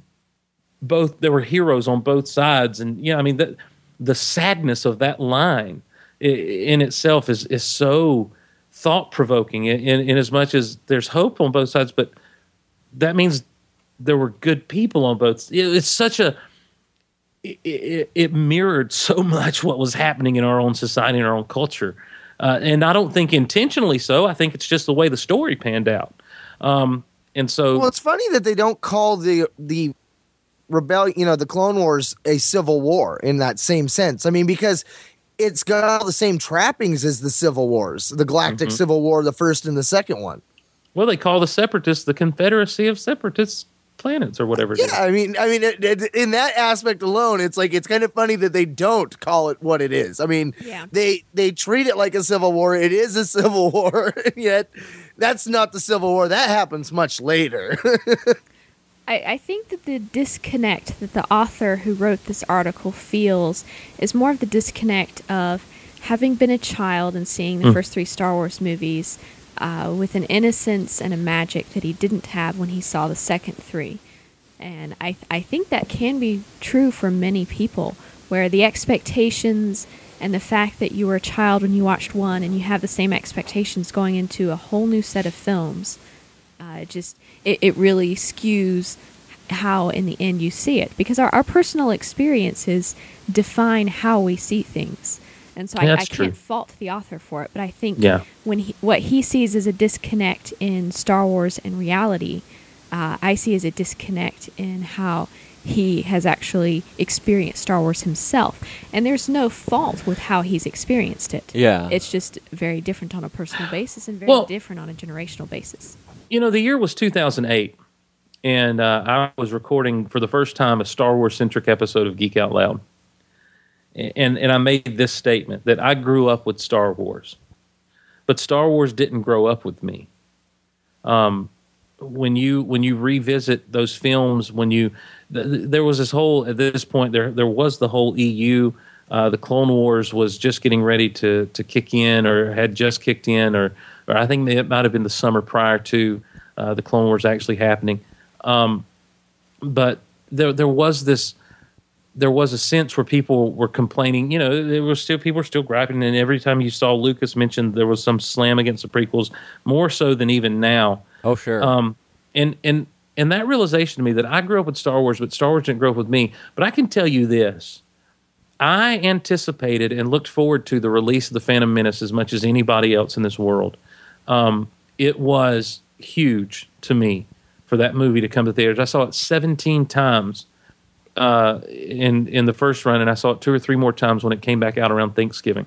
Speaker 6: both there were heroes on both sides, and yeah, I mean the the sadness of that line i- in itself is is so thought provoking. In, in as much as there's hope on both sides, but that means there were good people on both. It, it's such a it, it, it mirrored so much what was happening in our own society and our own culture. uh, and I don't think intentionally so. I think it's just the way the story panned out. Um, and so,
Speaker 5: well, it's funny that they don't call the the rebellion, you know, the Clone Wars a civil war in that same sense. I mean, because it's got all the same trappings as the Civil Wars, the Galactic
Speaker 6: Mm-hmm.
Speaker 5: Civil War, the first and the second one.
Speaker 6: well, they call the Separatists the Confederacy of Separatist Planets or whatever. It is.
Speaker 5: Yeah, I mean, I mean, it, it, in that aspect alone, it's like it's kind of funny that they don't call it what it is. I mean,
Speaker 4: Yeah.
Speaker 5: they they treat it like a civil war. It is a civil war, and yet that's not the Civil War. That happens much later.
Speaker 4: I, I think that the disconnect that the author who wrote this article feels is more of the disconnect of having been a child and seeing the first three Star Wars movies uh, with an innocence and a magic that he didn't have when he saw the second three. And I, I think that can be true for many people, where the expectations and the fact that you were a child when you watched one and you have the same expectations going into a whole new set of films, uh, it just it, it really skews how in the end you see it, because our, our personal experiences define how we see things. And so I, I
Speaker 6: That's
Speaker 4: can't
Speaker 6: true.
Speaker 4: fault the author for it, but I think
Speaker 6: Yeah.
Speaker 4: when he, what he sees as a disconnect in Star Wars and reality, uh, I see as a disconnect in how he has actually experienced Star Wars himself. And there's no fault with how he's experienced it.
Speaker 1: Yeah.
Speaker 4: It's just very different on a personal basis and very
Speaker 6: Well-
Speaker 4: different on a generational basis.
Speaker 6: You know, the year was two thousand eight, and uh, I was recording for the first time a Star Wars centric episode of Geek Out Loud. And and I made this statement that I grew up with Star Wars, but Star Wars didn't grow up with me. Um, when you when you revisit those films, when you th- th- there was this whole at this point there there was the whole E U. Uh, the Clone Wars was just getting ready to to kick in, or had just kicked in, or or I think it might have been the summer prior to uh, the Clone Wars actually happening. Um, but there there was this. There was a sense where people were complaining. You know, there were still people were still griping, and every time you saw Lucas mentioned, there was some slam against the prequels, more so than even now.
Speaker 1: Oh, sure.
Speaker 6: Um, and and and that realization to me that I grew up with Star Wars, but Star Wars didn't grow up with me. But I can tell you this: I anticipated and looked forward to the release of the Phantom Menace as much as anybody else in this world. Um, it was huge to me for that movie to come to theaters. I saw it seventeen times. Uh, in in the first run, and I saw it two or three more times when it came back out around Thanksgiving.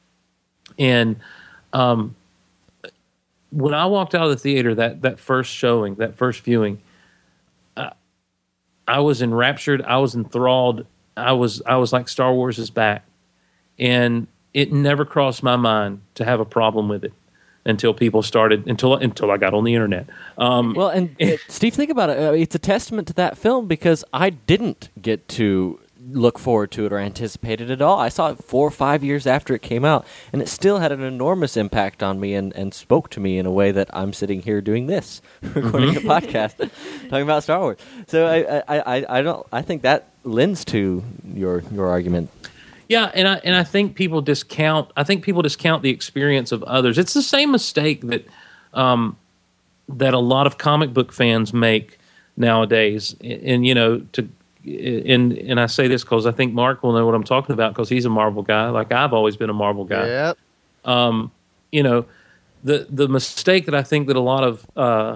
Speaker 6: And um, when I walked out of the theater, that that first showing, that first viewing, uh, I was enraptured. I was enthralled. I was I was like, Star Wars is back, and it never crossed my mind to have a problem with it until people started until until I got on the internet. Um,
Speaker 1: Well, and uh, Steve, think about it. Uh, it's a testament to that film, because I didn't get to look forward to it or anticipate it at all. I saw it four or five years after it came out, and it still had an enormous impact on me and, and spoke to me in a way that I'm sitting here doing this, recording a podcast, talking about Star Wars. So I, I, I, I don't. I think that lends to your your argument.
Speaker 6: Yeah, and I and I think people discount. I think people discount the experience of others. It's the same mistake that um, that a lot of comic book fans make nowadays. And, and you know, to and and I say this because I think Mark will know what I'm talking about, because he's a Marvel guy. Like I've always been a Marvel guy.
Speaker 5: Yep.
Speaker 6: Um, you know, the the mistake that I think that a lot of uh,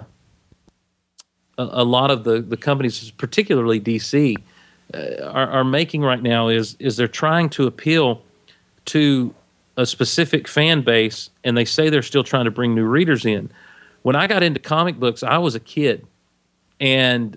Speaker 6: a, a lot of the the companies, particularly D C. Uh, are, are making right now is is they're trying to appeal to a specific fan base, and they say they're still trying to bring new readers in. When I got into comic books, I was a kid, and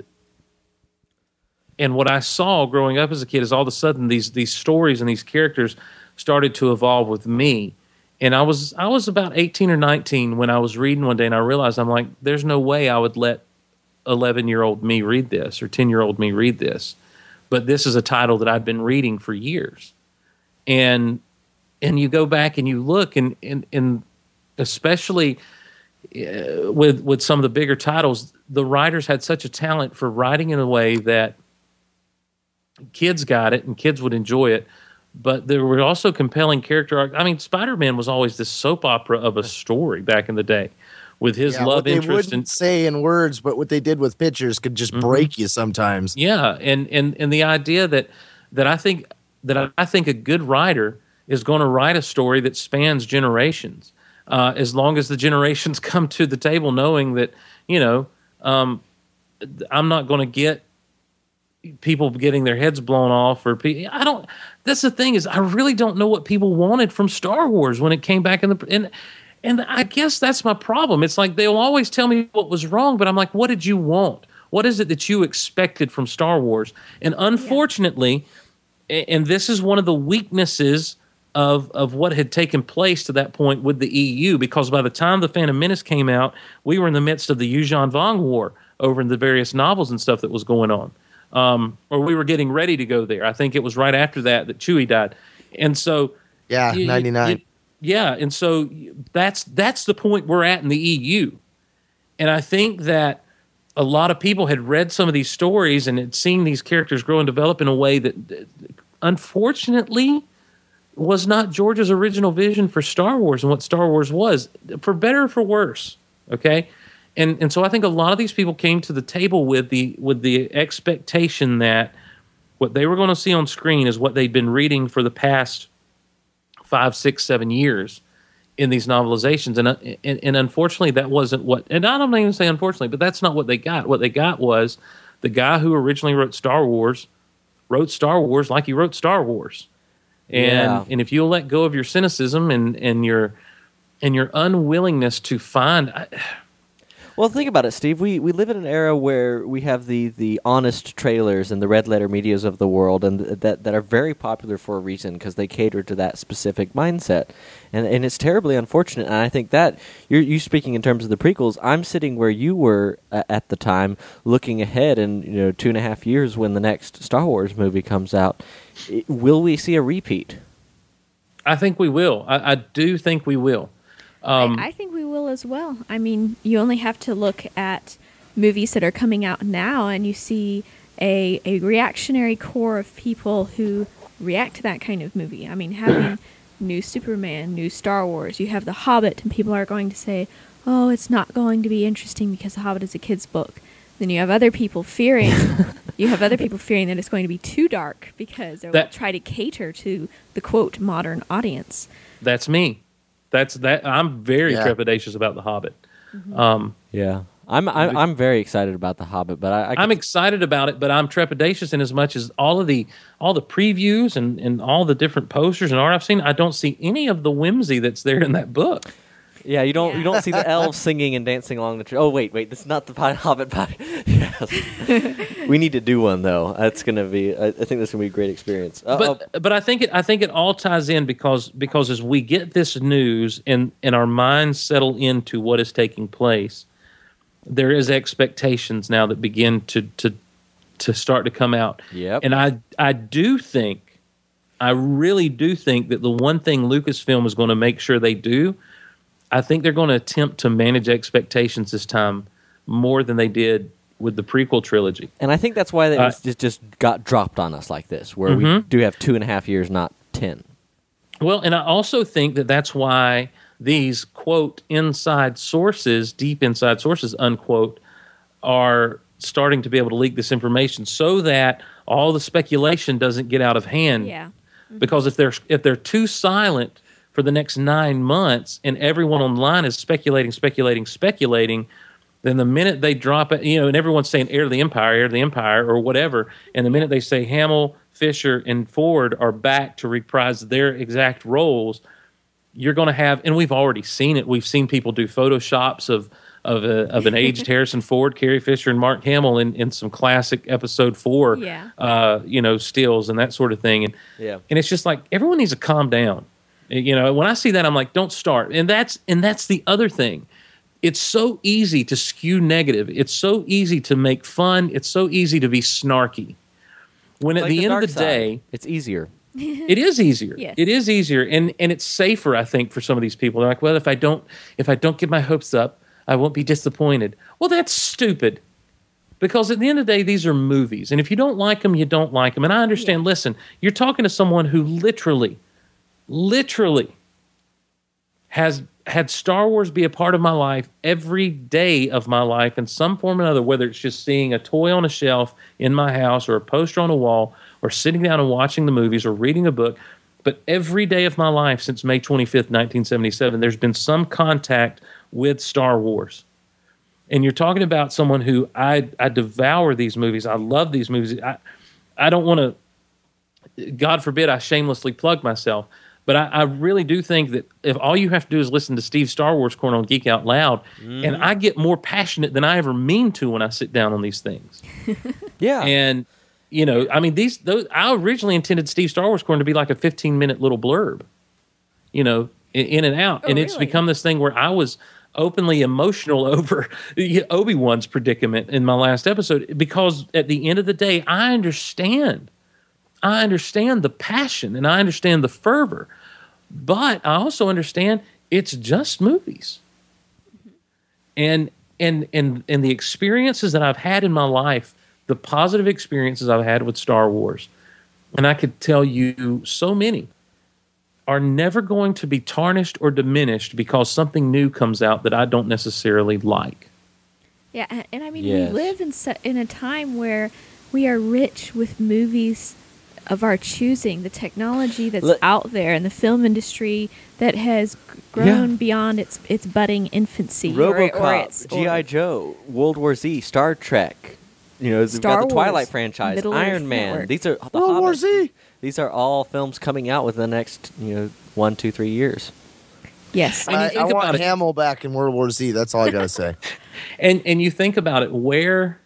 Speaker 6: and what I saw growing up as a kid is all of a sudden these these stories and these characters started to evolve with me. And I was I was about eighteen or nineteen when I was reading one day, and I realized, I'm like, there's no way I would let eleven-year-old me read this or ten-year-old me read this. But this is a title that I've been reading for years. And and you go back and you look, and and, and especially uh, with with some of the bigger titles, the writers had such a talent for writing in a way that kids got it and kids would enjoy it. But there were also compelling character arcs. I mean, Spider-Man was always this soap opera of a story back in the day, with his
Speaker 5: Yeah,
Speaker 6: love
Speaker 5: what they
Speaker 6: interest
Speaker 5: wouldn't
Speaker 6: and
Speaker 5: say in words, but what they did with pictures could just break you sometimes.
Speaker 6: yeah, and and and the idea that that I think that I, I think a good writer is going to write a story that spans generations, uh, as long as the generations come to the table knowing that, you know, um, I'm not going to get people getting their heads blown off, or pe- I don't. That's the thing, is I really don't know what people wanted from Star Wars when it came back in the and and I guess that's my problem. It's like they'll always tell me what was wrong, but I'm like, what did you want? What is it that you expected from Star Wars? And unfortunately, yeah. and this is one of the weaknesses of of what had taken place to that point with the E U, because by the time the Phantom Menace came out, we were in the midst of the Yuuzhan Vong War over in the various novels and stuff that was going on. Um, or we were getting ready to go there. I think it was right after that that Chewie died. And so...
Speaker 5: Yeah,
Speaker 6: you,
Speaker 5: ninety-nine.
Speaker 6: You, yeah, and so that's that's the point we're at in the E U. And I think that a lot of people had read some of these stories and had seen these characters grow and develop in a way that, unfortunately, was not George's original vision for Star Wars and what Star Wars was, for better or for worse, okay? And and so I think a lot of these people came to the table with the with the expectation that what they were going to see on screen is what they'd been reading for the past five, six, seven years in these novelizations, and, uh, and and unfortunately that wasn't what. And I don't even say unfortunately, but that's not what they got. What they got was the guy who originally wrote Star Wars wrote Star Wars like he wrote Star Wars, and
Speaker 1: Yeah.
Speaker 6: and if you'll let go of your cynicism and and your and your unwillingness to find. I,
Speaker 1: Well, think about it, Steve. We we live in an era where we have the, the honest trailers and the red letter medias of the world, and that that are very popular for a reason, because they cater to that specific mindset, and and it's terribly unfortunate. And I think that you're you speaking in terms of the prequels. I'm sitting where you were uh, at the time, looking ahead, and you know, two and a half years when the next Star Wars movie comes out. It, will we see a repeat?
Speaker 6: I think we will. I, I do think we will. Um,
Speaker 4: I, I think we will as well. I mean, you only have to look at movies that are coming out now, and you see a a reactionary core of people who react to that kind of movie. I mean, having new Superman, new Star Wars, you have The Hobbit, and people are going to say, oh, it's not going to be interesting because The Hobbit is a kid's book. Then you have other people fearing, you have other people fearing that it's going to be too dark because they will
Speaker 6: That-
Speaker 4: try to cater to the, quote, modern audience.
Speaker 6: that's me. That's that. I'm very
Speaker 5: Yeah.
Speaker 6: trepidatious about The Hobbit. Um,
Speaker 1: Yeah, I'm I'm, I'm very excited about The Hobbit, but I, I
Speaker 6: I'm excited about it, but I'm trepidatious in as much as all of the all the previews and, and all the different posters and art I've seen, I don't see any of the whimsy that's there in that book.
Speaker 1: Yeah, you don't
Speaker 4: Yeah.
Speaker 1: you don't see the elves singing and dancing along the tree. Oh wait, wait, this is not the Pine Hobbit party. Yes. We need to do one though. That's gonna be. I, I think that's gonna be a great experience. Uh,
Speaker 6: But but I think it I think it all ties in because because as we get this news and, and our minds settle into what is taking place, there is expectations now that begin to to to start to come out.
Speaker 1: Yep.
Speaker 6: And I I do think I really do think that the one thing Lucasfilm is going to make sure they do, I think they're going to attempt to manage expectations this time more than they did with the prequel trilogy.
Speaker 1: and I think that's why it
Speaker 6: Uh,
Speaker 1: was- it just got dropped on us like this, where we
Speaker 6: Mhm.
Speaker 1: do have two and a half years, not ten.
Speaker 6: Well, and I also think that that's why these, quote, inside sources, deep inside sources, unquote, are starting to be able to leak this information so that all the speculation doesn't get out of hand.
Speaker 4: Yeah.
Speaker 6: Because if they're if they're too silent for the next nine months and everyone online is speculating, speculating, speculating, then the minute they drop it, you know, and everyone's saying heir to the empire, heir to the empire, or whatever, and the minute they say Hamill, Fisher, and Ford are back to reprise their exact roles, you're going to have, and we've already seen it. We've seen people do photoshops of of, a, of an aged Harrison Ford, Carrie Fisher, and Mark Hamill in, in some classic Episode Four,
Speaker 4: Yeah.
Speaker 6: uh, you know, stills and that sort of thing. And
Speaker 1: Yeah.
Speaker 6: and it's just like everyone needs to calm down. You know, when I see that, I'm like, don't start. And that's and that's the other thing. It's so easy to skew negative. It's so easy to make fun. It's so easy to be snarky. When at
Speaker 1: Like
Speaker 6: the, end
Speaker 1: dark
Speaker 6: of the
Speaker 1: side.
Speaker 6: day,
Speaker 1: it's easier.
Speaker 6: it is easier.
Speaker 4: Yes.
Speaker 6: It is easier, and and it's safer, I think, for some of these people. They're like, well, if I don't, if I don't get my hopes up, I won't be disappointed. Well, that's stupid. Because at the end of the day, these are movies, and if you don't like them, you don't like them. And I understand.
Speaker 4: Yeah.
Speaker 6: Listen, you're talking to someone who literally, literally has had Star Wars be a part of my life every day of my life in some form or another, whether it's just seeing a toy on a shelf in my house or a poster on a wall or sitting down and watching the movies or reading a book. but every day of my life since May twenty-fifth, nineteen seventy-seven, there's been some contact with Star Wars. And you're talking about someone who I I devour these movies. I love these movies. I I don't want to, God forbid, I shamelessly plug myself. But I, I really do think that if all you have to do is listen to Steve Star Wars Corner on Geek Out Loud, mm-hmm. and I get more passionate than I ever mean to when I sit down on these things.
Speaker 1: Yeah.
Speaker 6: And, you know, I mean, these those I originally intended Steve Star Wars Corner to be like a fifteen-minute little blurb, you know, in, in and out.
Speaker 4: Oh,
Speaker 6: and it's
Speaker 4: really?
Speaker 6: become this thing where I was openly emotional over Obi-Wan's predicament in my last episode because at the end of the day, I understand. I understand the passion and I understand the fervor, but I also understand it's just movies. And and and and the experiences that I've had in my life, the positive experiences I've had with Star Wars, and I could tell you so many, are never going to be tarnished or diminished because something new comes out that I don't necessarily like.
Speaker 4: Yeah, and, and I mean,
Speaker 1: Yes.
Speaker 4: we live in su- in a time where we are rich with movies of our choosing, the technology that's
Speaker 1: Let-
Speaker 4: out there in the film industry that has g- grown
Speaker 1: Yeah.
Speaker 4: beyond its its budding infancy. or- or
Speaker 1: RoboCop,
Speaker 4: its-
Speaker 1: G I.
Speaker 4: or-
Speaker 1: Joe, World War Z, Star Trek. You know, we've
Speaker 4: Star
Speaker 1: got the Twilight
Speaker 4: Wars,
Speaker 1: franchise,
Speaker 4: Middle Earth
Speaker 1: Iron Man.
Speaker 4: Network.
Speaker 1: These are the
Speaker 5: World War
Speaker 1: Hobbit.
Speaker 5: Z.
Speaker 1: These are all films coming out within the next, you know, one, two, three years.
Speaker 4: Yes.
Speaker 6: I mean,
Speaker 5: I,
Speaker 6: think
Speaker 5: I want
Speaker 6: about it.
Speaker 5: Hamill back in World War Z. That's all I gotta say.
Speaker 6: And and you think about it, where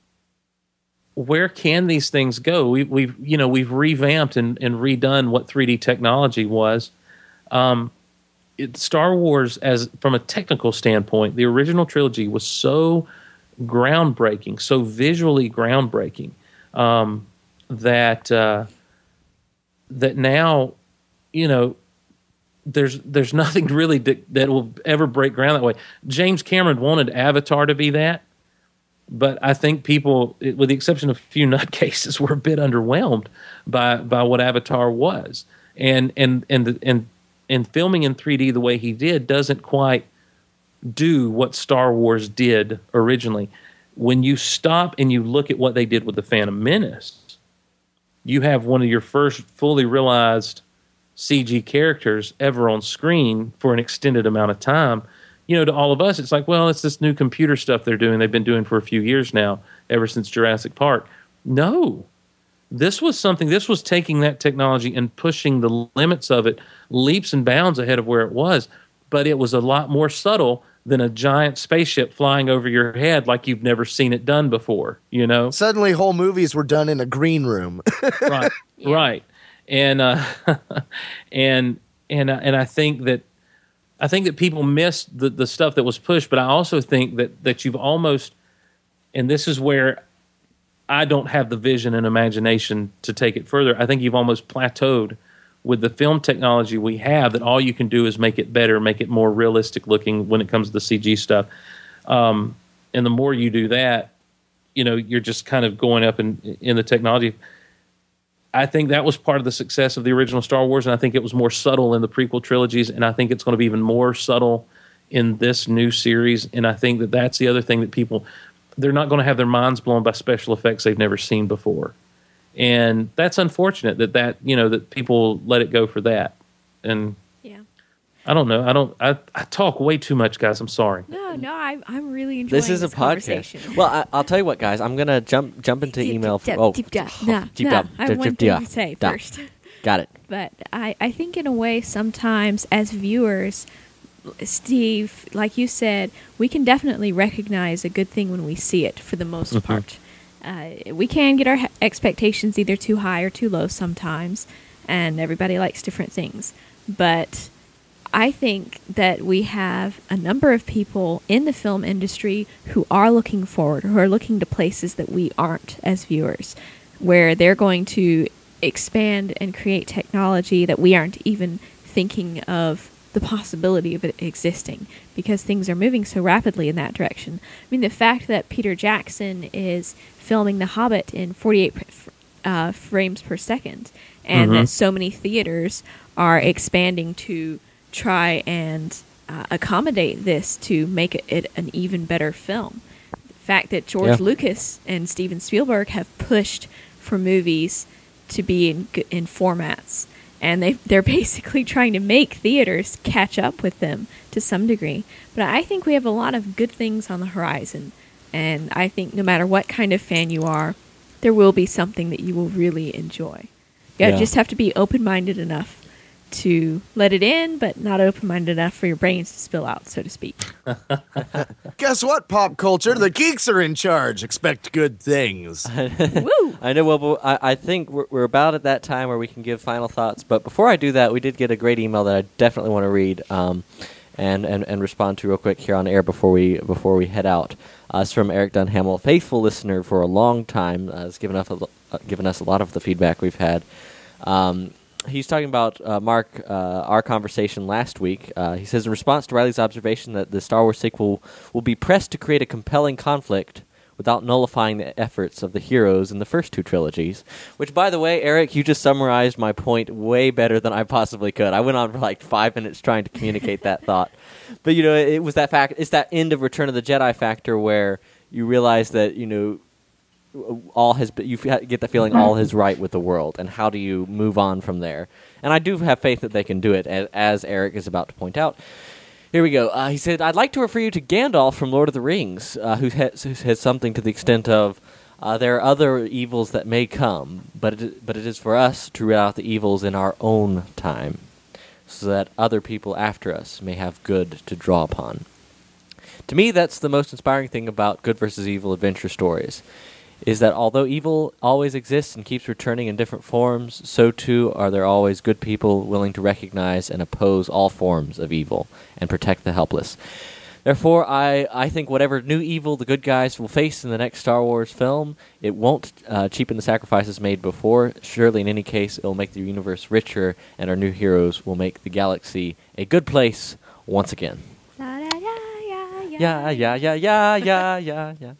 Speaker 6: where can these things go? We, we've you know we've revamped and, and redone what three D technology was. Um, it, Star Wars, as from a technical standpoint, the original trilogy was so groundbreaking, so visually groundbreaking, um, that uh, that now, you know, there's there's nothing really that, that will ever break ground that way. James Cameron wanted Avatar to be that, but I think people, with the exception of a few nutcases, were a bit underwhelmed by by what Avatar was, and and and the, and and filming in three D the way he did doesn't quite do what Star Wars did originally. When you stop and you look at what they did with the Phantom Menace, you have one of your first fully realized C G characters ever on screen for an extended amount of time. You know, to all of us, it's like, well, it's this new computer stuff they're doing. They've been doing for a few years now, ever since Jurassic Park. No, this was something, this was taking that technology and pushing the limits of it leaps and bounds ahead of where it was. But it was a lot more subtle than a giant spaceship flying over your head like you've never seen it done before, you know?
Speaker 5: Suddenly, whole movies were done in a green room.
Speaker 6: Right, right. And uh, and and uh, and I think that I think that people miss the, the stuff that was pushed, but I also think that that you've almost, and this is where I don't have the vision and imagination to take it further. I think you've almost plateaued with the film technology we have, that all you can do is make it better, make it more realistic looking when it comes to the C G stuff. Um, and the more you do that, you know, you're just kind of going up in in the technology. I think that was part of the success of the original Star Wars, and I think it was more subtle in the prequel trilogies, and I think it's going to be even more subtle in this new series. And I think that that's the other thing that people, they're not going to have their minds blown by special effects they've never seen before. And that's unfortunate that that, you know, that people let it go for that. And
Speaker 4: Yeah.
Speaker 6: I don't know. I don't, I, I talk way too much, guys. I'm sorry.
Speaker 4: No, no, I, I'm really enjoying
Speaker 1: This is a
Speaker 4: conversation.
Speaker 1: podcast. Well, I, I'll tell you what, guys. I'm gonna jump jump into
Speaker 4: Deep,
Speaker 1: email.
Speaker 4: deep,
Speaker 1: For, oh,
Speaker 4: deep dive.
Speaker 1: oh,
Speaker 4: Nah,
Speaker 1: deep
Speaker 4: nah,
Speaker 1: dive.
Speaker 4: I have
Speaker 1: Deep
Speaker 4: one
Speaker 1: dive.
Speaker 4: thing to say
Speaker 1: Dive.
Speaker 4: first.
Speaker 1: Got it.
Speaker 4: But I, I think in a way sometimes as viewers, Steve, like you said, we can definitely recognize a good thing when we see it for the most
Speaker 1: Mm-hmm.
Speaker 4: part. Uh, we can get our he- expectations either too high or too low sometimes, and everybody likes different things. But I think that we have a number of people in the film industry who are looking forward, who are looking to places that we aren't as viewers, where they're going to expand and create technology that we aren't even thinking of the possibility of it existing, because things are moving so rapidly in that direction. I mean, the fact that Peter Jackson is filming The Hobbit in forty-eight uh, frames per second, and
Speaker 6: Mhm.
Speaker 4: that so many theaters are expanding to try and uh, accommodate this to make it, it an even better film. The fact that George
Speaker 1: Yeah.
Speaker 4: Lucas and Steven Spielberg have pushed for movies to be in g- in formats and they they're basically trying to make theaters catch up with them to some degree. But I think we have a lot of good things on the horizon, and I think no matter what kind of fan you are, there will be something that you will really enjoy. You
Speaker 1: Yeah.
Speaker 4: just have to be open-minded enough to let it in, but not open-minded enough for your brains to spill out, so to speak.
Speaker 5: Guess what, pop culture? The geeks are in charge. Expect good things.
Speaker 4: Woo!
Speaker 1: I know. Well, but I, I think we're, we're about at that time where we can give final thoughts. But before I do that, we did get a great email that I definitely want to read um, and, and and respond to real quick here on air before we before we head out. Uh, it's from Eric Dunhamel, a faithful listener for a long time. Uh, has given us a, lo- uh, given us a lot of the feedback we've had. Um, He's talking about, uh, Mark, uh, our conversation last week. Uh, he says, in response to Riley's observation that the Star Wars sequel will be pressed to create a compelling conflict without nullifying the efforts of the heroes in the first two trilogies. Which, by the way, Eric, you just summarized my point way better than I possibly could. I went on for like five minutes trying to communicate that thought. But, you know, it was that fact. It's that end of Return of the Jedi factor where you realize that, you know, all has you get the feeling all is right with the world, and how do you move on from there? And I do have faith that they can do it, as, as Eric is about to point out. Here we go. Uh, he said, I'd like to refer you to Gandalf from Lord of the Rings, uh, who, has, who has something to the extent of, uh, there are other evils that may come, but it, but it is for us to root out the evils in our own time, so that other people after us may have good to draw upon. To me, that's the most inspiring thing about good versus evil adventure stories, is that although evil always exists and keeps returning in different forms, so too are there always good people willing to recognize and oppose all forms of evil and protect the helpless. Therefore, I, I think whatever new evil the good guys will face in the next Star Wars film, it won't uh, cheapen the sacrifices made before. Surely, in any case, it will make the universe richer, and our new heroes will make the galaxy a good place once again.
Speaker 4: La, la, ya, ya, ya.
Speaker 1: Yeah, yeah, yeah, yeah, yeah, yeah, yeah.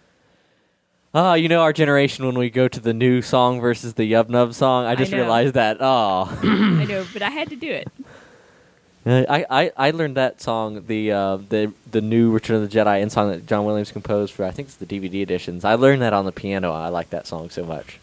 Speaker 1: Ah, you know our generation when we go to the new song versus the Yub Nub song. I just
Speaker 4: I know.
Speaker 1: realized that. Oh,
Speaker 4: I know, but I had to do it.
Speaker 1: I, I, I learned that song, the uh, the the new Return of the Jedi and song that John Williams composed for, I think it's the D V D editions. I learned that on the piano. I like that song so much.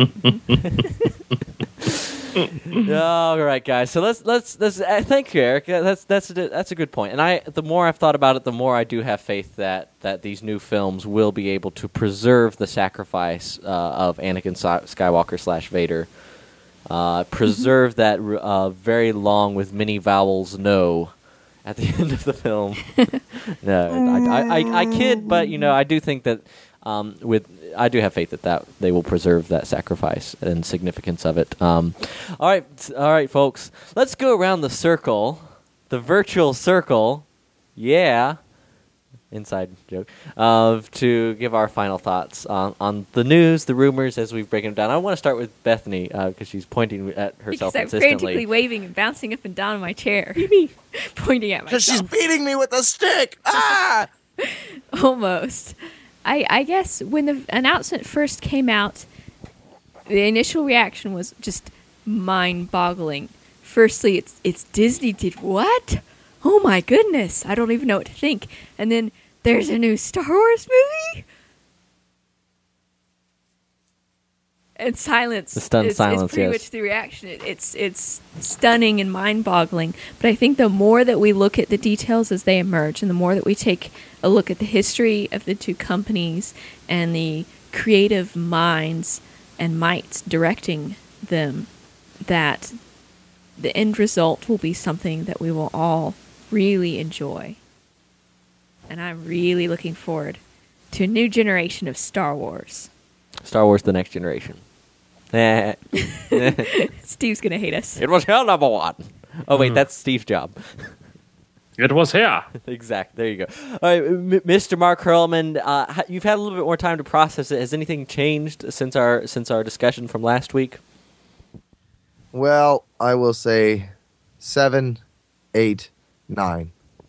Speaker 1: All right, guys. So let's let's let's. Uh, thank you, Eric. Uh, That's that's a, that's a good point. And I, the more I've thought about it, the more I do have faith that that these new films will be able to preserve the sacrifice uh, of Anakin Si- Skywalker slash Vader, uh, preserve that uh, very long with many vowels no at the end of the film. No, I, I, I, I kid, but you know I do think that um, with. I do have faith that, that they will preserve that sacrifice and significance of it. Um, all right, all right, folks. Let's go around the circle, the virtual circle. Yeah, inside joke. Uh, to give our final thoughts on, on the news, the rumors as we've broken them down. I want to start with Bethany because uh, she's pointing at herself
Speaker 4: Because I'm
Speaker 1: consistently.
Speaker 4: frantically waving and bouncing up and down in my chair, pointing at
Speaker 5: Because she's
Speaker 4: myself.
Speaker 5: beating me with a stick. Ah!
Speaker 4: Almost. I, I guess when the announcement first came out, the initial reaction was just mind-boggling. Firstly, it's it's Disney did what? Oh my goodness, I don't even know what to think. And then there's a new Star Wars movie? And silence.
Speaker 1: The stunned
Speaker 4: is,
Speaker 1: silence,
Speaker 4: is pretty
Speaker 1: yes.
Speaker 4: much the reaction. It, it's it's stunning and mind-boggling. But I think the more that we look at the details as they emerge, and the more that we take a look at the history of the two companies and the creative minds and mights directing them, that the end result will be something that we will all really enjoy. And I'm really looking forward to a new generation of Star Wars.
Speaker 1: Star Wars: The Next Generation. Eh.
Speaker 4: Steve's going to hate us.
Speaker 1: It was your number one. Oh wait, that's Steve's job.
Speaker 6: It was here.
Speaker 1: Exact. There you go. All right, M- Mister Mark Hurlman, uh, ha- you've had a little bit more time to process it. Has anything changed since our since our discussion from last week?
Speaker 5: Well, I will say seven, eight, nine.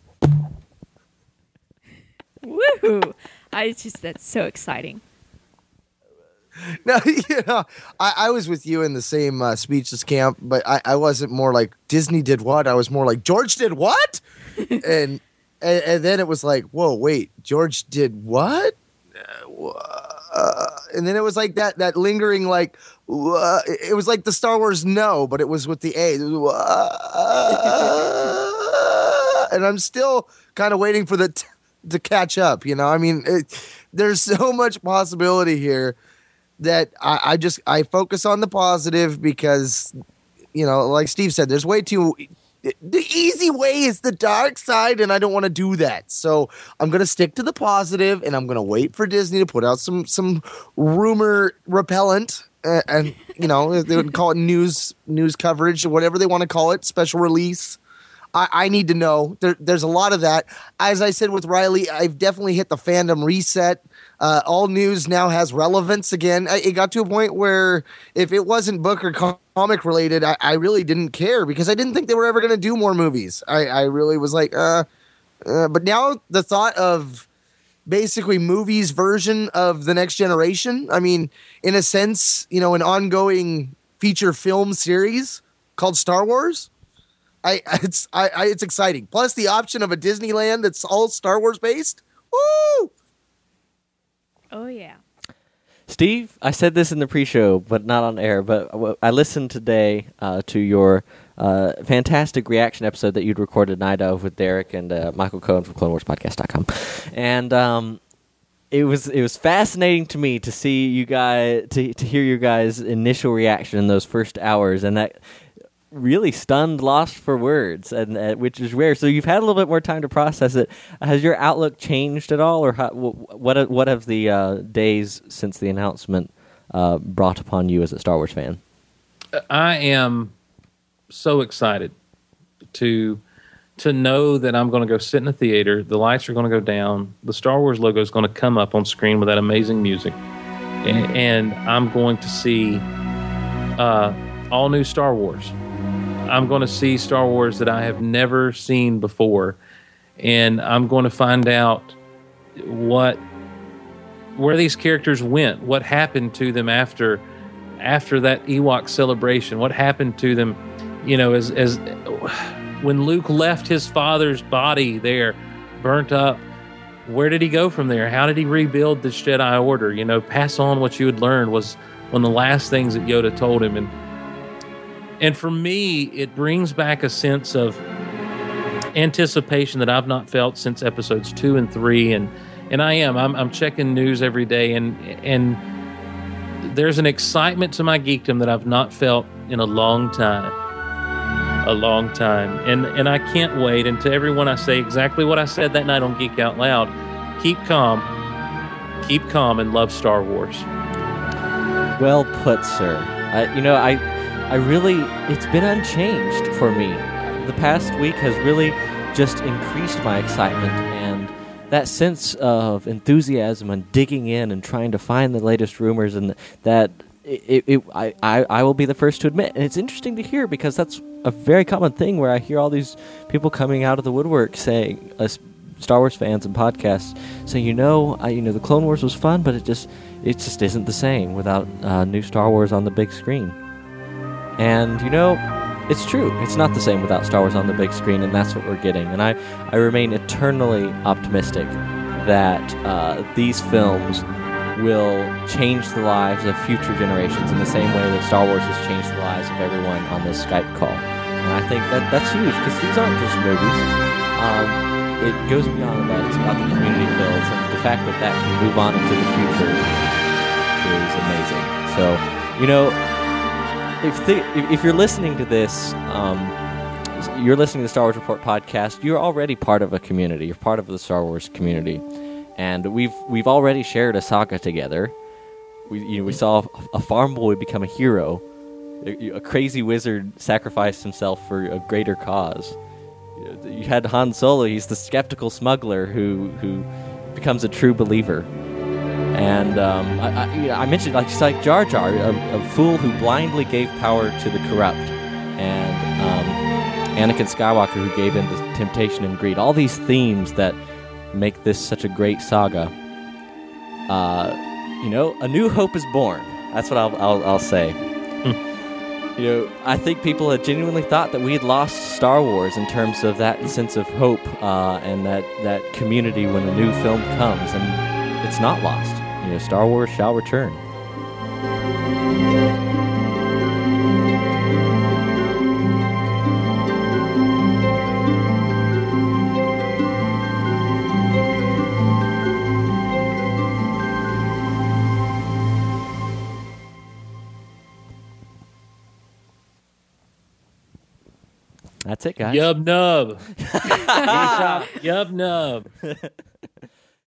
Speaker 4: Woohoo! I just, that's so exciting.
Speaker 5: No, you know, I, I was with you in the same uh, speechless camp, but I, I wasn't more like Disney did what? I was more like George did what? and, and and then it was like, whoa, wait, George did what? Uh, and then it was like that that lingering like uh, it was like the Star Wars no, but it was with the A. Uh, and I'm still kind of waiting for the t- to catch up. You know, I mean, it, there's so much possibility here that I, I just I focus on the positive because, you know, like Steve said, there's way too. The easy way is the dark side, and I don't want to do that. So I'm going to stick to the positive, and I'm going to wait for Disney to put out some some rumor repellent, uh, and you know they would call it news news coverage, or whatever they want to call it, special release. I, I need to know. There, there's a lot of that. As I said with Riley, I've definitely hit the fandom reset. Uh, all news now has relevance again. I, it got to a point where if it wasn't book or com- comic related, I, I really didn't care because I didn't think they were ever going to do more movies. I, I really was like, uh, uh, but now the thought of basically movies version of The Next Generation, I mean, in a sense, you know, an ongoing feature film series called Star Wars. I, it's I, I it's exciting. Plus the option of a Disneyland that's all Star Wars based. Woo!
Speaker 4: Oh, yeah.
Speaker 1: Steve, I said this in the pre-show, but not on air, but I listened today uh, to your uh, fantastic reaction episode that you'd recorded Night of with Derek and uh, Michael Cohen from Clone Wars Podcast dot com. And um, it was it was fascinating to me to see you guys, to, to hear your guys' initial reaction in those first hours, and that really stunned, lost for words, and uh, which is rare. So you've had a little bit more time to process it. Has your outlook changed at all, or how, what? What have the uh, days since the announcement uh, brought upon you as a Star Wars fan?
Speaker 6: I am so excited to to know that I'm going to go sit in a theater. The lights are going to go down. The Star Wars logo is going to come up on screen with that amazing music, and, and I'm going to see uh, all new Star Wars. I'm going to see Star Wars that I have never seen before, and I'm going to find out what where these characters went, what happened to them after after that Ewok celebration, what happened to them, you know, as as when Luke left his father's body there, burnt up. Where did he go from there? How did he rebuild this Jedi Order? You know, pass on what you had learned was one of the last things that Yoda told him, and. And for me, it brings back a sense of anticipation that I've not felt since episodes two and three. And, and I am. I'm, I'm checking news every day, and and there's an excitement to my geekdom that I've not felt in a long time. A long time. And, and I can't wait. And to everyone, I say exactly what I said that night on Geek Out Loud. Keep calm. Keep calm and love Star Wars.
Speaker 1: Well put, sir. Uh, you know, I... I really, it's been unchanged for me. The past week has really just increased my excitement, and that sense of enthusiasm and digging in and trying to find the latest rumors, and that it, it, I, I, I will be the first to admit. And it's interesting to hear because that's a very common thing where I hear all these people coming out of the woodwork saying, us Star Wars fans and podcasts, saying, you know, I, you know, the Clone Wars was fun, but it just, it just isn't the same without uh, new Star Wars on the big screen. And, you know, it's true. It's not the same without Star Wars on the big screen, and that's what we're getting. And I, I remain eternally optimistic that uh, these films will change the lives of future generations in the same way that Star Wars has changed the lives of everyone on this Skype call. And I think that that's huge, because these aren't just movies. Um, it goes beyond that. It's about the community it builds, and the fact that that can move on into the future is amazing. So, you know... If, the, if you're listening to this, um, you're listening to the Star Wars Report podcast, you're already part of a community. You're part of the Star Wars community. And we've we've already shared a saga together. We you know, we saw a farm boy become a hero. A, a crazy wizard sacrificed himself for a greater cause. You had Han Solo, he's the skeptical smuggler who, who becomes a true believer. And um, I, I, you know, I mentioned, like, it's like Jar Jar, a, a fool who blindly gave power to the corrupt, and um, Anakin Skywalker who gave in to temptation and greed. All these themes that make this such a great saga. Uh, you know, A New Hope is born. That's what I'll I'll, I'll say. You know, I think people had genuinely thought that we had lost Star Wars in terms of that sense of hope uh, and that, that community when a new film comes, and it's not lost. you know, Star Wars shall return. That's it, guys.
Speaker 6: Yub nub. GameStop, Yub nub.